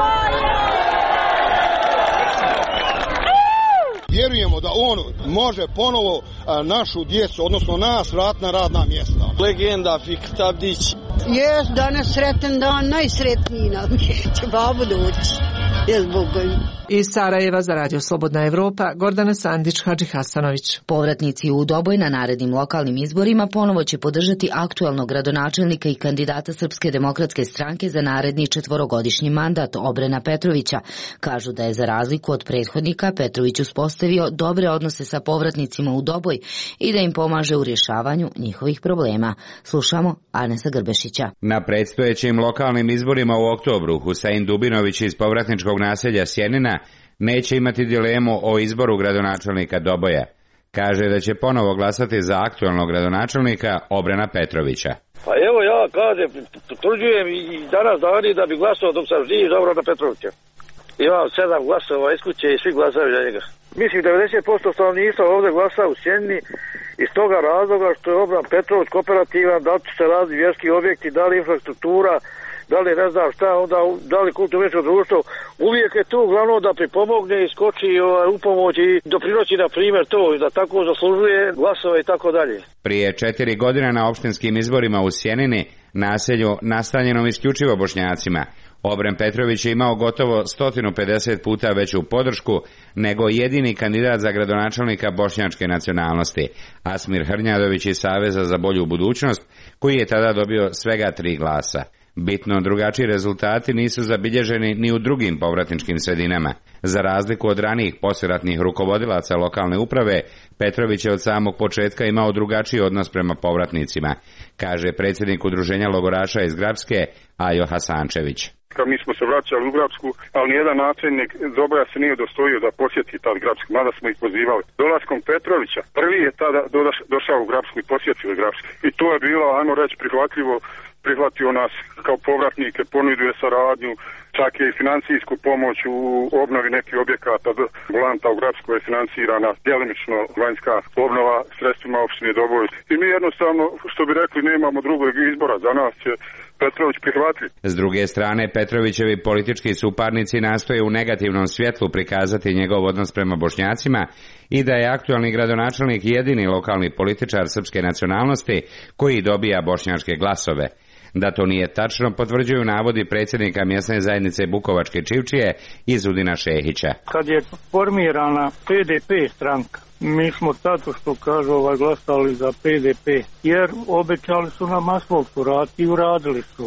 Vjerujemo da on može ponovo našu djecu, odnosno nas, vratiti na radna mjesta. Legenda Fikret Abdić. Jes, danas sretan dan, najsretniji nam će babu doći. Jes, Bogom. Iz Sarajeva za Radio Slobodna Evropa, Gordana Sandić, Hadži Hasanović. Povratnici u Doboj na narednim lokalnim izborima ponovo će podržati aktualnog gradonačelnika i kandidata Srpske demokratske stranke za naredni 4-godišnji mandat Obrena Petrovića. Kažu da je za razliku od prethodnika Petrović uspostavio dobre odnose sa povratnicima u Doboj i da im pomaže u rješavanju njihovih problema. Slušamo Anesa Grbešića. Na predstojećim lokalnim izborima u oktobru Husein Dubinović iz povratničkog naselja Sjenina neće imati dilemu o izboru gradonačelnika Doboja. Kaže da će ponovo glasati za aktualnog gradonačelnika Obrena Petrovića. Pa evo ja kažem, potvrđujem i danas dani da bi glasao dok sam živ za Obrena Petrovića. Imam 7 glasova iz kuće i svi glasaju za njega. Mislim 90% stanovništva ovdje glasa u Sjenini iz toga razloga što je Obran Petrović kooperativan, da li će se razviti vjerski objekti, da li infrastruktura, da li ne znam šta, onda da li kulturno društvo, uvijek je tu uglavnom da pripomogne i skoči u pomoć i doprinosi na primjer to, da tako zaslužuje glasove i tako dalje. Prije 4 godine na opštinskim izborima u Sjenini, naselju nastanjenom isključivo Bošnjacima, Obren Petrović je imao gotovo 150 puta veću podršku nego jedini kandidat za gradonačelnika bošnjačke nacionalnosti, Asmir Hrnjadović iz Saveza za bolju budućnost, koji je tada dobio svega 3 glasa. Bitno drugačiji rezultati nisu zabilježeni ni u drugim povratničkim sredinama. Za razliku od ranijih poslijeratnih rukovodilaca lokalne uprave, Petrović je od samog početka imao drugačiji odnos prema povratnicima, kaže predsjednik udruženja logoraša iz Grabske, Ajo Hasančević. Mi smo se vraćali u Grabsku, ali nijedan načelnik Doboja se nije udostojio da posjeti tad Grabsku, mada smo ih pozivali. Dolaskom Petrovića, prvi je tada došao u Grabsku i posjetio Grabsku. I to je bilo, ajmo reći, prihvatljivo, prihvatio nas kao povratnike, ponudio saradnju, čak je i financijsku pomoć u obnovi nekih objekata. Volanta u Grabskoj je financirana djelimično vanjska obnova sredstvima opštine Doboj. I mi jednostavno, što bi rekli, nemamo drugog izbora, za nas će Petrović prihvatiti. S druge strane, Petrovićevi politički suparnici nastoje u negativnom svjetlu prikazati njegov odnos prema Bošnjacima i da je aktualni gradonačelnik jedini lokalni političar srpske nacionalnosti koji dobija bošnjačke glasove. Da to nije tačno, potvrđuju navodi predsjednika mjesne zajednice Bukovačke Čivčije Izudina Šehića. Kad je formirana PDP stranka, mi smo tato što kažu glasali za PDP, jer obećali su nam asfaltu i uradili su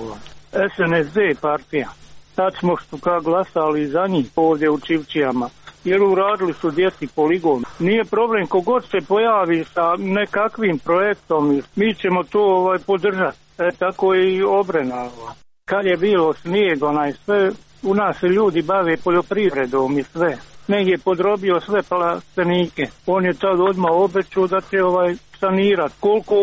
SNSD partija. Tad smo što glasali za njih ovdje u Čivčijama, jer uradili su djeci poligon. Nije problem, kogod se pojavi sa nekakvim projektom, mi ćemo to podržati. Tako i Obrena. Kad je bilo snijeg, sve, u nas se ljudi bave poljoprivredom i sve. Negdje je podrobio sve plastenike. On je tad odmah obećao da će sanirati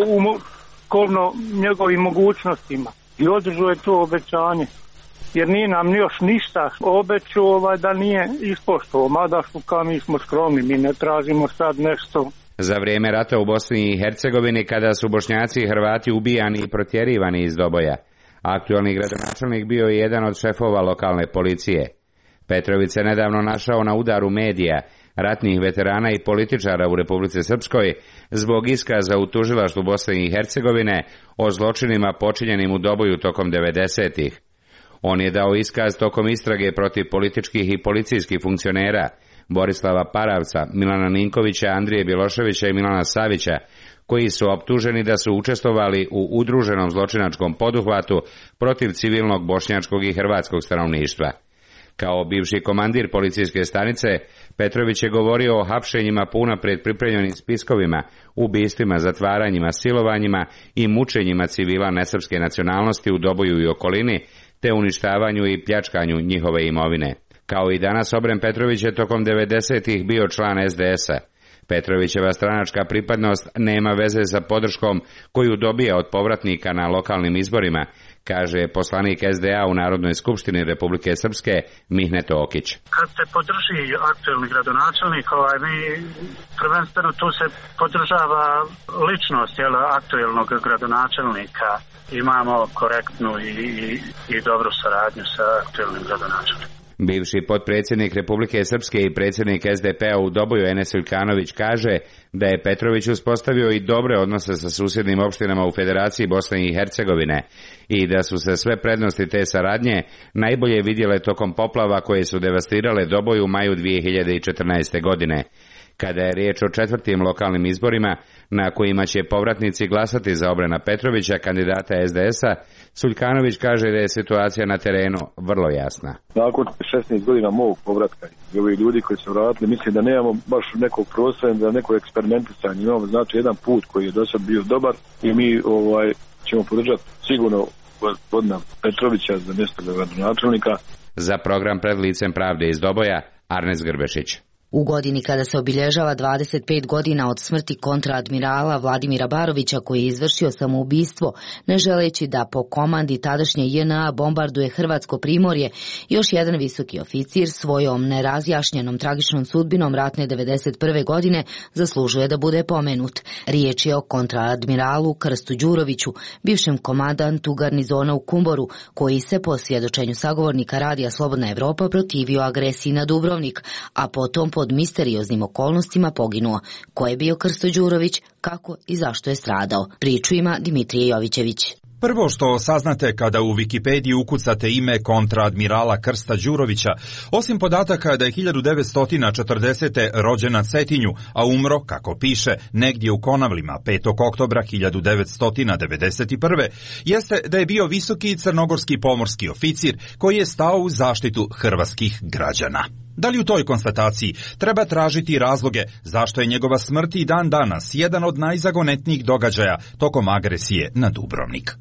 koliko njegovim mogućnostima. I održao je to obećanje. Jer nije nam još ništa obećao da nije ispoštovao. Mada što mi smo skromni, mi ne tražimo sad nešto. Za vrijeme rata u Bosni i Hercegovini, kada su Bošnjaci i Hrvati ubijani i protjerivani iz Doboja, aktualni gradonačelnik bio je jedan od šefova lokalne policije. Petrović se nedavno našao na udaru medija, ratnih veterana i političara u Republici Srpskoj zbog iskaza u tužilaštvu Bosne i Hercegovine o zločinima počinjenim u Doboju tokom 90-ih. On je dao iskaz tokom istrage protiv političkih i policijskih funkcionera Borislava Paravca, Milana Ninkovića, Andrije Bjeloševića i Milana Savića, koji su optuženi da su učestvovali u udruženom zločinačkom poduhvatu protiv civilnog bošnjačkog i hrvatskog stanovništva. Kao bivši komandir policijske stanice, Petrović je govorio o hapšenjima po unaprijed pripremljenim spiskovima, ubistvima, zatvaranjima, silovanjima i mučenjima civila nesrpske nacionalnosti u Doboju i okolini, te uništavanju i pljačkanju njihove imovine. Kao i danas, Obren Petrović je tokom 90-ih bio član SDS-a. Petrovićeva stranačka pripadnost nema veze sa podrškom koju dobija od povratnika na lokalnim izborima, kaže poslanik SDA u Narodnoj skupštini Republike Srpske Mihnet Okić. Kad se podrži aktuelni gradonačelnik, mi prvenstveno tu se podržava ličnost aktuelnog gradonačelnika. Imamo korektnu i dobru saradnju sa aktuelnim gradonačelnikom. Bivši potpredsjednik Republike Srpske i predsjednik SDP-a u Doboju Enes Uljkanović kaže da je Petrović uspostavio i dobre odnose sa susjednim opštinama u Federaciji Bosne i Hercegovine i da su se sve prednosti te saradnje najbolje vidjele tokom poplava koje su devastirale Doboj u maju 2014. godine. Kada je riječ o četvrtim lokalnim izborima na kojima će povratnici glasati za Obrena Petrovića, kandidata SDS-a, Suljkanović kaže da je situacija na terenu vrlo jasna. Nakon 16 godina mog povratka i ovi ljudi koji su vratili, mislim da nemamo baš nekog prostora za neko eksperimentisanje. Imamo znači jedan put koji je do sad bio dobar i mi ćemo podržati sigurno gospodina Petrovića za mjesto gradonačelnika. Za program Pred licem pravde iz Doboja, Arnes Grbešić. U godini kada se obilježava 25 godina od smrti kontraadmirala Vladimira Barovića koji je izvršio samoubistvo, ne želeći da po komandi tadašnje JNA bombarduje Hrvatsko primorje, još jedan visoki oficir svojom nerazjašnjenom tragičnom sudbinom ratne 91. godine zaslužuje da bude pomenut. Riječ je o kontraadmiralu Krstu Đuroviću, bivšem komandantu garnizona u Kumboru, koji se po svjedočenju sagovornika Radija Slobodna Evropa protivio agresiji na Dubrovnik, a potom pod misterioznim okolnostima poginuo. Ko je bio Krsto Đurović, kako i zašto je stradao? Priču ima Dimitrije Jovićević. Prvo što saznate kada u Wikipediji ukucate ime kontraadmirala Krsta Đurovića, osim podataka da je 1940. rođen na Cetinju, a umro, kako piše, negdje u Konavlima 5. oktobra 1991. jeste da je bio visoki crnogorski pomorski oficir koji je stao u zaštitu hrvatskih građana. Da li u toj konstataciji treba tražiti razloge zašto je njegova smrt i dan danas jedan od najzagonetnijih događaja tokom agresije na Dubrovnik?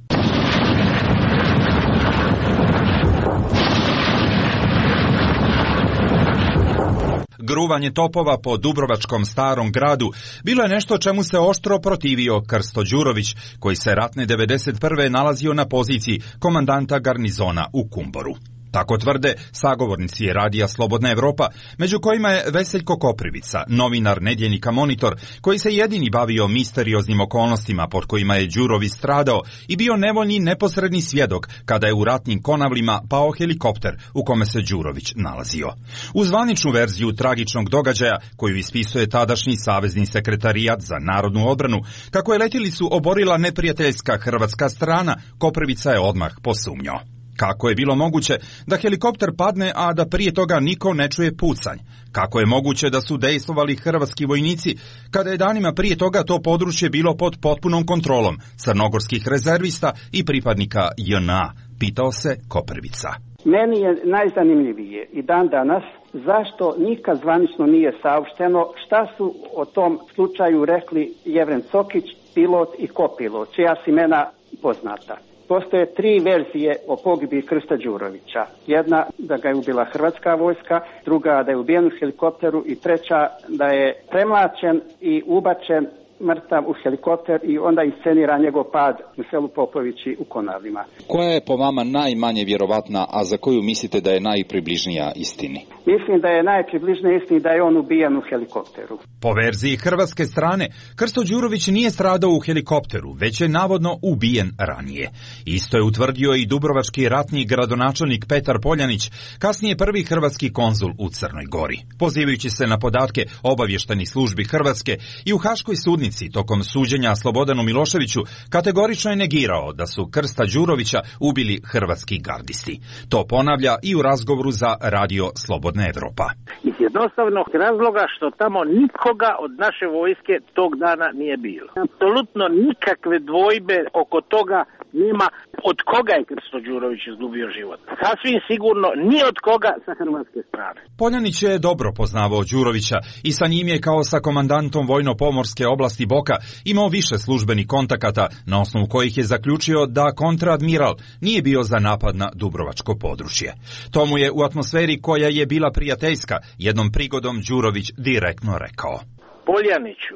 Gruvanje topova po Dubrovačkom Starom gradu bilo je nešto čemu se oštro protivio Krsto Đurović, koji se ratne 91. nalazio na poziciji komandanta garnizona u Kumboru. Tako tvrde sagovornici Radija Slobodna Evropa, među kojima je Veseljko Koprivica, novinar nedjeljnika Monitor, koji se jedini bavio misterioznim okolnostima pod kojima je Đurović stradao i bio nevoljni neposredni svjedok kada je u ratnim Konavlima pao helikopter u kome se Đurović nalazio. U zvaničnu verziju tragičnog događaja, koju ispisuje tadašnji savezni sekretarijat za narodnu odbranu, kako je letjelicu oborila neprijateljska hrvatska strana, Koprivica je odmah posumnjao. Kako je bilo moguće da helikopter padne, a da prije toga niko ne čuje pucanj? Kako je moguće da su dejstvovali hrvatski vojnici, kada je danima prije toga to područje bilo pod potpunom kontrolom crnogorskih rezervista i pripadnika JNA? Pitao se Koprivica. Meni je najzanimljivije i dan danas zašto nikad zvanično nije saopšteno šta su o tom slučaju rekli Jevren Cokić, pilot i kopilot, čija su imena poznata. Postoje tri verzije o pogibiji Krsta Đurovića. Jedna da ga je ubila hrvatska vojska, druga da je ubijen u helikopteru i treća da je premlačen i ubačen mrtav u helikopter i onda inscenira njegov pad u selu Popovići u Konavlima. Koja je po vama najmanje vjerovatna, a za koju mislite da je najpribližnija istini? Mislim da je najpribližnija istini da je on ubijen u helikopteru. Po verziji hrvatske strane, Krsto Đurović nije stradao u helikopteru, već je navodno ubijen ranije. Isto je utvrdio i dubrovački ratni gradonačelnik Petar Poljanić, kasnije prvi hrvatski konzul u Crnoj Gori. Pozivajući se na podatke obavještajnih službi Hrvatske i u Haškoj sudnici tokom suđenja Slobodanu Miloševiću, kategorično je negirao da su Krsta Đurovića ubili hrvatski gardisti. To ponavlja i u razgovoru za Radio Slobodna Evropa. Iz jednostavnog razloga što tamo nikoga od naše vojske tog dana nije bilo. Apsolutno nikakve dvojbe oko toga nema od koga je Krsto Đurović izgubio život. Sasvim sigurno ni od koga sa hrvatske strane. Poljanić je dobro poznavao Đurovića i sa njim je kao sa komandantom vojno-pomorske oblasti Boka imao više službenih kontakata, na osnovu kojih je zaključio da kontraadmiral nije bio za napad na dubrovačko područje. To mu je u atmosferi koja je bila prijateljska jednom prigodom Đurović direktno rekao. Poljaniću,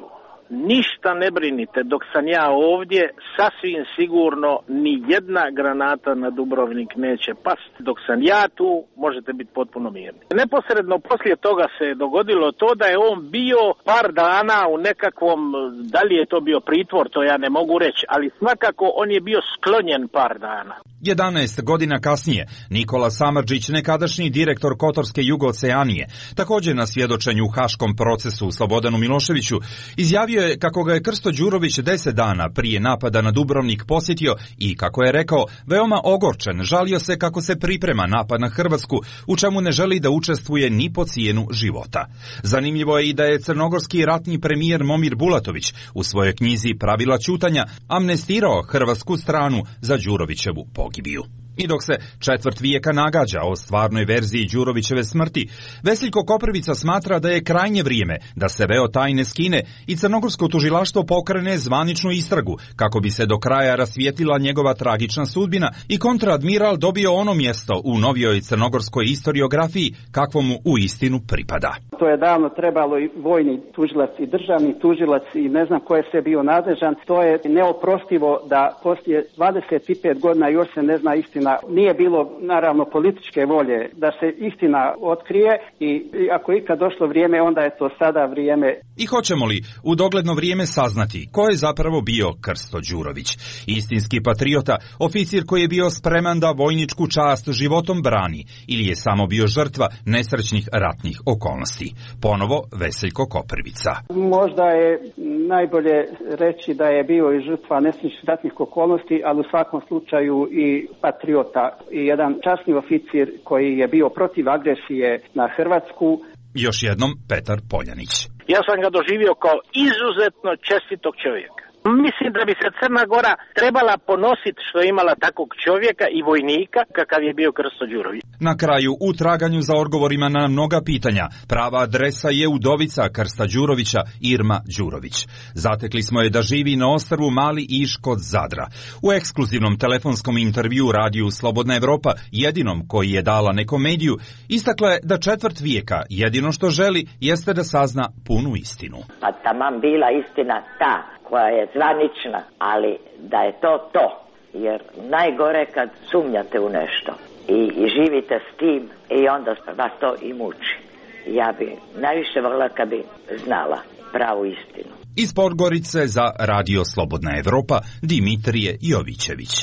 ništa ne brinite, dok sam ja ovdje, sasvim sigurno ni jedna granata na Dubrovnik neće pasti. Dok sam ja tu, možete biti potpuno mirni. Neposredno poslije toga se dogodilo to da je on bio par dana u nekakvom, da li je to bio pritvor, to ja ne mogu reći, ali svakako on je bio sklonjen par dana. 11 godina kasnije, Nikola Samardžić, nekadašnji direktor Kotorske Jugooceanije, također na svjedočenju u haškom procesu Slobodanu Miloševiću, izjavio je kako ga je Krsto Đurović 10 dana prije napada na Dubrovnik posjetio i, kako je rekao, veoma ogorčen, žalio se kako se priprema napad na Hrvatsku, u čemu ne želi da učestvuje ni po cijenu života. Zanimljivo je i da je crnogorski ratni premijer Momir Bulatović u svojoj knjizi Pravila ćutanja amnestirao hrvatsku stranu za Đurovićevu pogibiju. I dok se četvrt vijeka nagađa o stvarnoj verziji Đurovićeve smrti, Veseljko Koprivica smatra da je krajnje vrijeme da se veo tajne skine i crnogorsko tužilaštvo pokrene zvaničnu istragu kako bi se do kraja rasvijetlila njegova tragična sudbina i kontradmiral dobio ono mjesto u novijoj crnogorskoj historiografiji kakvo mu uistinu pripada. To je davno trebalo i vojni tužilac i državni tužilac i ne znam ko je sve bio nadležan. To je neoprostivo da poslije 25 godina još se ne zna istina. Nije bilo naravno političke volje da se istina otkrije i ako je ikad došlo vrijeme, onda je to sada vrijeme. I hoćemo li u dogledno vrijeme saznati ko je zapravo bio Krsto Đurović? Istinski patriota, oficir koji je bio spreman da vojničku čast životom brani, ili je samo bio žrtva nesrećnih ratnih okolnosti? Ponovo Veseljko Koprivica. Možda je najbolje reći da je bio i žrtva nesrećnih ratnih okolnosti, ali u svakom slučaju i patriota i jedan časni oficir koji je bio protiv agresije na Hrvatsku. Još jednom Petar Poljanić. Ja sam ga doživio kao izuzetno čestitog čovjeka. Mislim da bi se Crna Gora trebala ponositi što je imala takvog čovjeka i vojnika kakav je bio Krsto Đurović. Na kraju, u traganju za odgovorima na mnoga pitanja, prava adresa je udovica Krsta Đurovića, Irma Đurović. Zatekli smo je da živi na ostrvu Mali Iš kod Zadra. U ekskluzivnom telefonskom intervju radiju Slobodna Evropa, jedinom koji je dala nekom mediju, istakla je da četvrt vijeka jedino što želi jeste da sazna punu istinu. Pa taman bila istina ta koja je zvanična, ali da je to. Jer najgore kad sumnjate u nešto i živite s tim i onda vas to i muči. Ja bi najviše volila kad bi znala pravu istinu. Iz Podgorice za Radio Slobodna Evropa, Dimitrije Jovićević.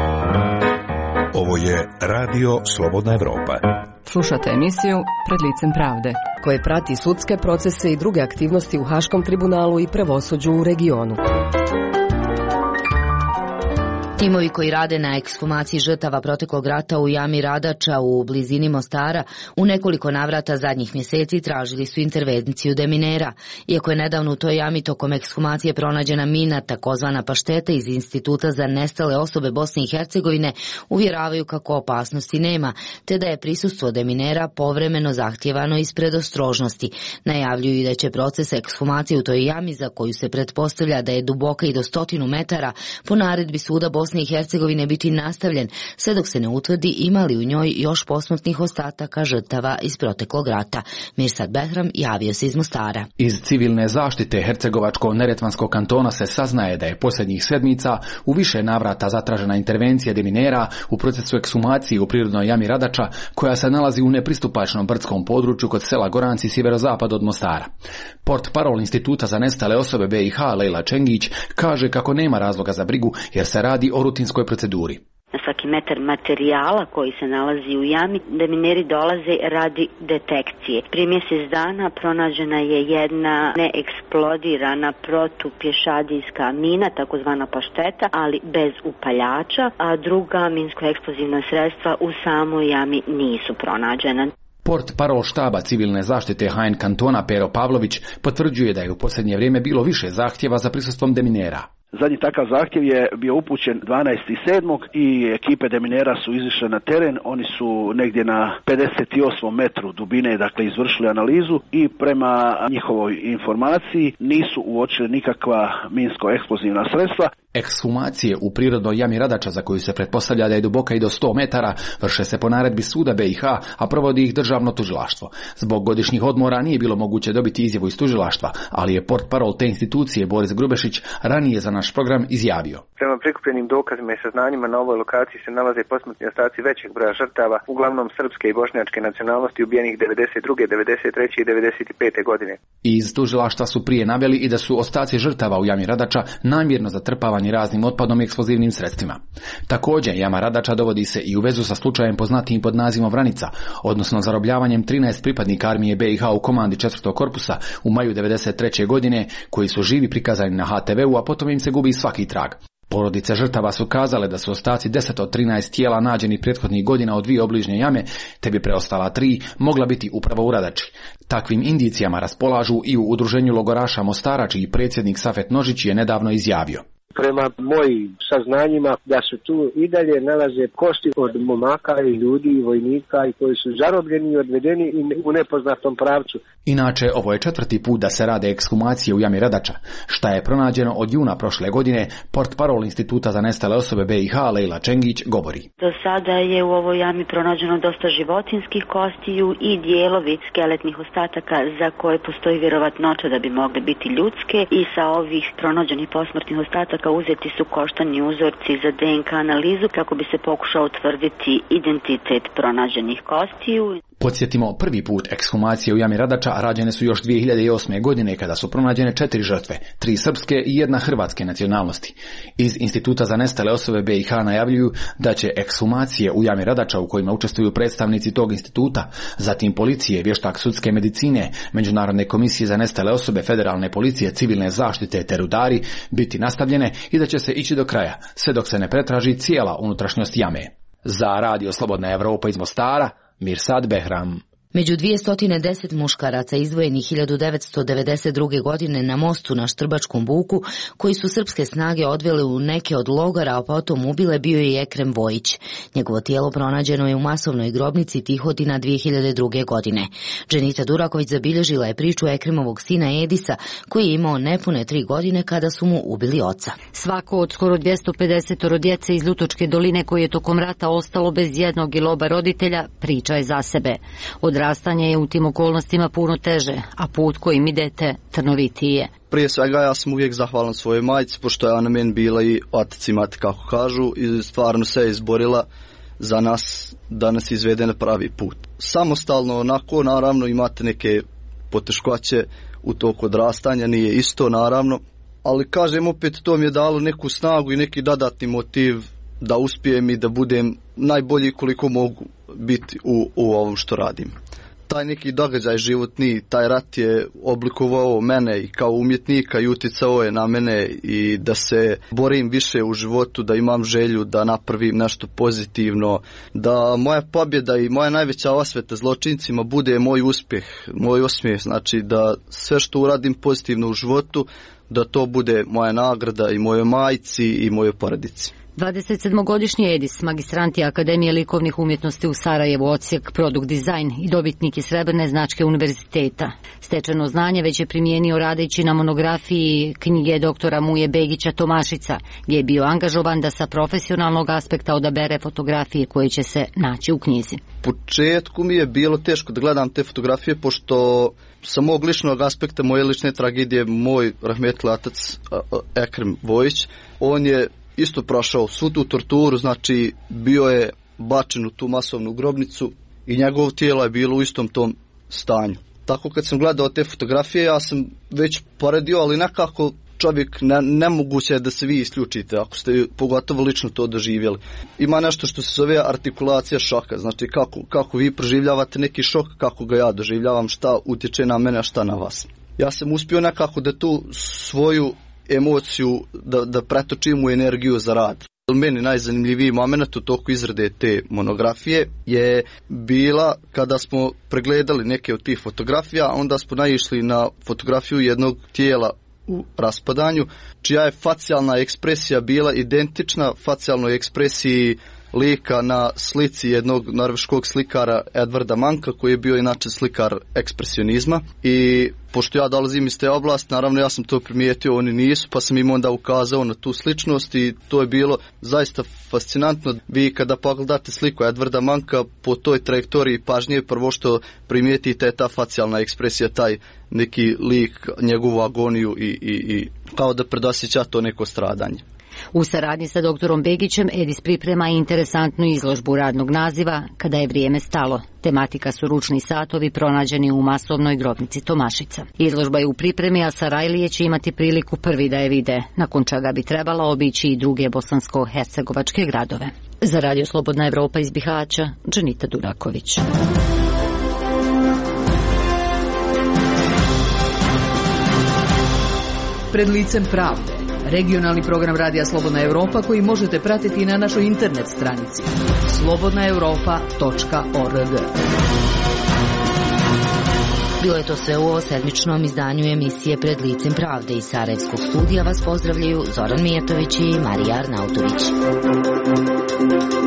Ovo je Radio Slobodna Evropa. Slušate emisiju Pred licem pravde, koje prati sudske procese i druge aktivnosti u Haškom tribunalu i pravosuđu u regionu. Timovi koji rade na ekshumaciji žrtava proteklog rata u jami Radača u blizini Mostara u nekoliko navrata zadnjih mjeseci tražili su intervenciju deminera. Iako je nedavno u toj jami tokom ekshumacije pronađena mina, takozvana pašteta, iz Instituta za nestale osobe Bosne i Hercegovine uvjeravaju kako opasnosti nema, te da je prisustvo deminera povremeno zahtjevano iz predostrožnosti. Najavljuju i da će proces ekshumacije u toj jami, za koju se pretpostavlja da je duboka i do 100 metara, po naredbi suda Bosne i Hercegovine biti nastavljen, sve dok se ne utvrdi ima li u njoj još posmrtnih ostataka žrtava iz proteklog rata. Mirsad Behram javio se iz Mostara. Iz civilne zaštite Hercegovačko-Neretvanskog kantona se saznaje da je posljednjih sedmica u više navrata zatražena intervencija deminera u procesu ekshumacije u prirodnoj jami Radača, koja se nalazi u nepristupačnom brdskom području kod sela Goranci sjeverozapad od Mostara. Portparol Instituta za nestale osobe BiH Lejla Čengić kaže kako nema razloga za brigu jer se radi o rutinskoj proceduri. Na svaki metar materijala koji se nalazi u jami, demineri dolaze radi detekcije. Prije mjesec dana pronađena je jedna neeksplodirana protupješadijska mina, takozvana pašteta, ali bez upaljača, a druga minsko-eksplozivna sredstva u samoj jami nisu pronađena. Portparol štaba civilne zaštite HN kantona Pero Pavlović potvrđuje da je u posljednje vrijeme bilo više zahtjeva za prisustvom deminera. Zadnji takav zahtjev je bio upućen 12.7. i ekipe deminera su izišle na teren. Oni su negdje na 58 metru dubine, dakle, izvršili analizu i prema njihovoj informaciji nisu uočili nikakva minsko-eksplozivna sredstva. Ekshumacije u prirodnoj jami Radača, za koju se pretpostavlja da je duboka i do 100 metara, vrše se po naredbi suda BiH, a provodi ih državno tužilaštvo. Zbog godišnjih odmora nije bilo moguće dobiti izjavu iz tužilaštva, ali je portparol te institucije Boris Grubešić ranije za naš program izjavio. Prema prikupljenim dokazima i saznanjima na ovoj lokaciji se nalaze posmrtni ostaci većeg broja žrtava, uglavnom srpske i bošnjačke nacionalnosti, ubijenih 92., 93. i 95. godine. Iz tužilaštva su prije naveli i da su ostaci žrtava u jami Radača namjerno zatrpavani raznim otpadom i eksplozivnim sredstvima. Također, jama Radača dovodi se i u vezu sa slučajem poznatijim pod nazivom Vranica, odnosno zarobljavanjem 13 pripadnika armije BiH u komandi 4. korpusa u maju 93. godine, koji su živi prikazani na HTV-u, a potom im se gubi svaki trag. Porodice žrtava su kazale da su ostaci 10 od 13 tijela nađeni prethodnih godina od 2 obližnje jame, te bi preostala 3 mogla biti upravo u Radači. Takvim indicijama raspolažu i u udruženju logoraša Mostara, čiji predsjednik Safet Nožić je nedavno izjavio. Prema mojim saznanjima da su tu i dalje nalaze kosti od momaka i ljudi i vojnika i koji su zarobljeni i odvedeni u nepoznatom pravcu. Inače, ovo je 4. put da se rade ekshumacije u jami Radača, šta je pronađeno od juna prošle godine. Portparol Instituta za nestale osobe BiH Lejla Čengić govori. Do sada je u ovoj jami pronađeno dosta životinskih kostiju i dijelovi skeletnih ostataka za koje postoji vjerovatnoća da bi mogle biti ljudske, i sa ovih pronađenih posmrtnih ostataka uzeti su koštani uzorci za DNK analizu kako bi se pokušao utvrditi identitet pronađenih kostiju. Podsjetimo, prvi put ekshumacije u jami Radača rađene su još 2008. godine kada su pronađene 4 žrtve, 3 srpske i 1 hrvatske nacionalnosti. Iz Instituta za nestale osobe BiH najavljuju da će ekshumacije u jami Radača, u kojima učestvuju predstavnici tog instituta, zatim policije, vještak sudske medicine, Međunarodne komisije za nestale osobe, federalne policije, civilne zaštite te rudari, biti nastavljene i da će se ići do kraja, sve dok se ne pretraži cijela unutrašnjost jame. Za Radio Slobodna Evropa iz Mostara, Mirsad Behram. Među 210 muškaraca izdvojenih 1992. godine na mostu na Štrbačkom buku, koji su srpske snage odvele u neke od logora, a potom ubile, bio je Ekrem Vojić. Njegovo tijelo pronađeno je u masovnoj grobnici Tihotina 2002. godine. Dženita Duraković zabilježila je priču Ekremovog sina Edisa, koji je imao nepune 3 godine kada su mu ubili oca. Svako od skoro 250 djece iz Lutočke doline koje je tokom rata ostalo bez jednog ili oba roditelja, priča je za sebe. Odrastanje je u tim okolnostima puno teže, a put kojim idete trnovitiji je. Prije svega ja sam uvijek zahvalan svojoj majci, pošto je ona meni bila i otac i mati, kako kažu, i stvarno se izborila za nas da nas izvede na pravi put. Samostalno, onako, naravno, imate neke poteškoće u toku odrastanja, nije isto, naravno, ali kažem opet, to mi je dalo neku snagu i neki dodatni motiv da uspijem i da budem najbolji koliko mogu biti u ovom što radim. Taj neki događaj životni, taj rat je oblikovao mene i kao umjetnika i uticao je na mene i da se borim više u životu, da imam želju da napravim nešto pozitivno, da moja pobjeda i moja najveća osveta zločincima bude moj uspjeh, moj osmijeh, znači da sve što uradim pozitivno u životu, da to bude moja nagrada i mojoj majci i mojoj porodici. 27-godišnji Edis, magistrant je Akademije likovnih umjetnosti u Sarajevu, odsjek Produkt dizajn i dobitnik je srebrne značke univerziteta. Stečeno znanje već je primijenio radeći na monografiji knjige doktora Muje Begića Tomašica, gdje je bio angažovan da sa profesionalnog aspekta odabere fotografije koje će se naći u knjizi. U početku mi je bilo teško da gledam te fotografije, pošto sa mog ličnog aspekta, moje lične tragedije, moj rahmetli otac Ekrem Vojić, on je isto prošao svu tu torturu, znači bio je bačen u tu masovnu grobnicu i njegovo tijelo je bilo u istom tom stanju. Tako kad sam gledao te fotografije, ja sam već poredio, ali nekako čovjek nemoguće je da se vi isključite ako ste pogotovo lično to doživjeli. Ima nešto što se zove artikulacija šoka, znači kako vi proživljavate neki šok, kako ga ja doživljavam, šta utječe na mene, a šta na vas. Ja sam uspio nekako da tu svoju emociju da pretočim u energiju za rad. Meni najzanimljiviji moment u toku izrade te monografije je bila kada smo pregledali neke od tih fotografija, onda smo naišli na fotografiju jednog tijela u raspadanju, čija je facijalna ekspresija bila identična facijalnoj ekspresiji lika na slici jednog norveškog slikara Edvarda Manka, koji je bio inače slikar ekspresionizma. I pošto ja dolazim iz te oblasti, naravno ja sam to primijetio, oni nisu, pa sam im onda ukazao na tu sličnost i to je bilo zaista fascinantno. Vi kada pogledate sliku Edvarda Manka, po toj trajektoriji pažnje prvo što primijetite je ta facijalna ekspresija, taj neki lik, njegovu agoniju i kao da predosjeća to neko stradanje. U saradnji sa doktorom Begićem Edis priprema interesantnu izložbu radnog naziva Kada je vrijeme stalo. Tematika su ručni satovi pronađeni u masovnoj grobnici Tomašica. Izložba je u pripremi, a Sarajlije će imati priliku prvi da je vide, nakon čega bi trebala obići i druge bosansko-hercegovačke gradove. Za Radio Slobodna Evropa iz Bihaća, Dženita Duraković. Pred licem pravde. Regionalni program Radija Slobodna Evropa koji možete pratiti na našoj internet stranici slobodnaevropa.org. Bilo je to sve u ovo sedmičnom izdanju emisije Pred licem pravde. Iz Sarajevskog studija vas pozdravljaju Zoran Mijatović i Marija Arnautović.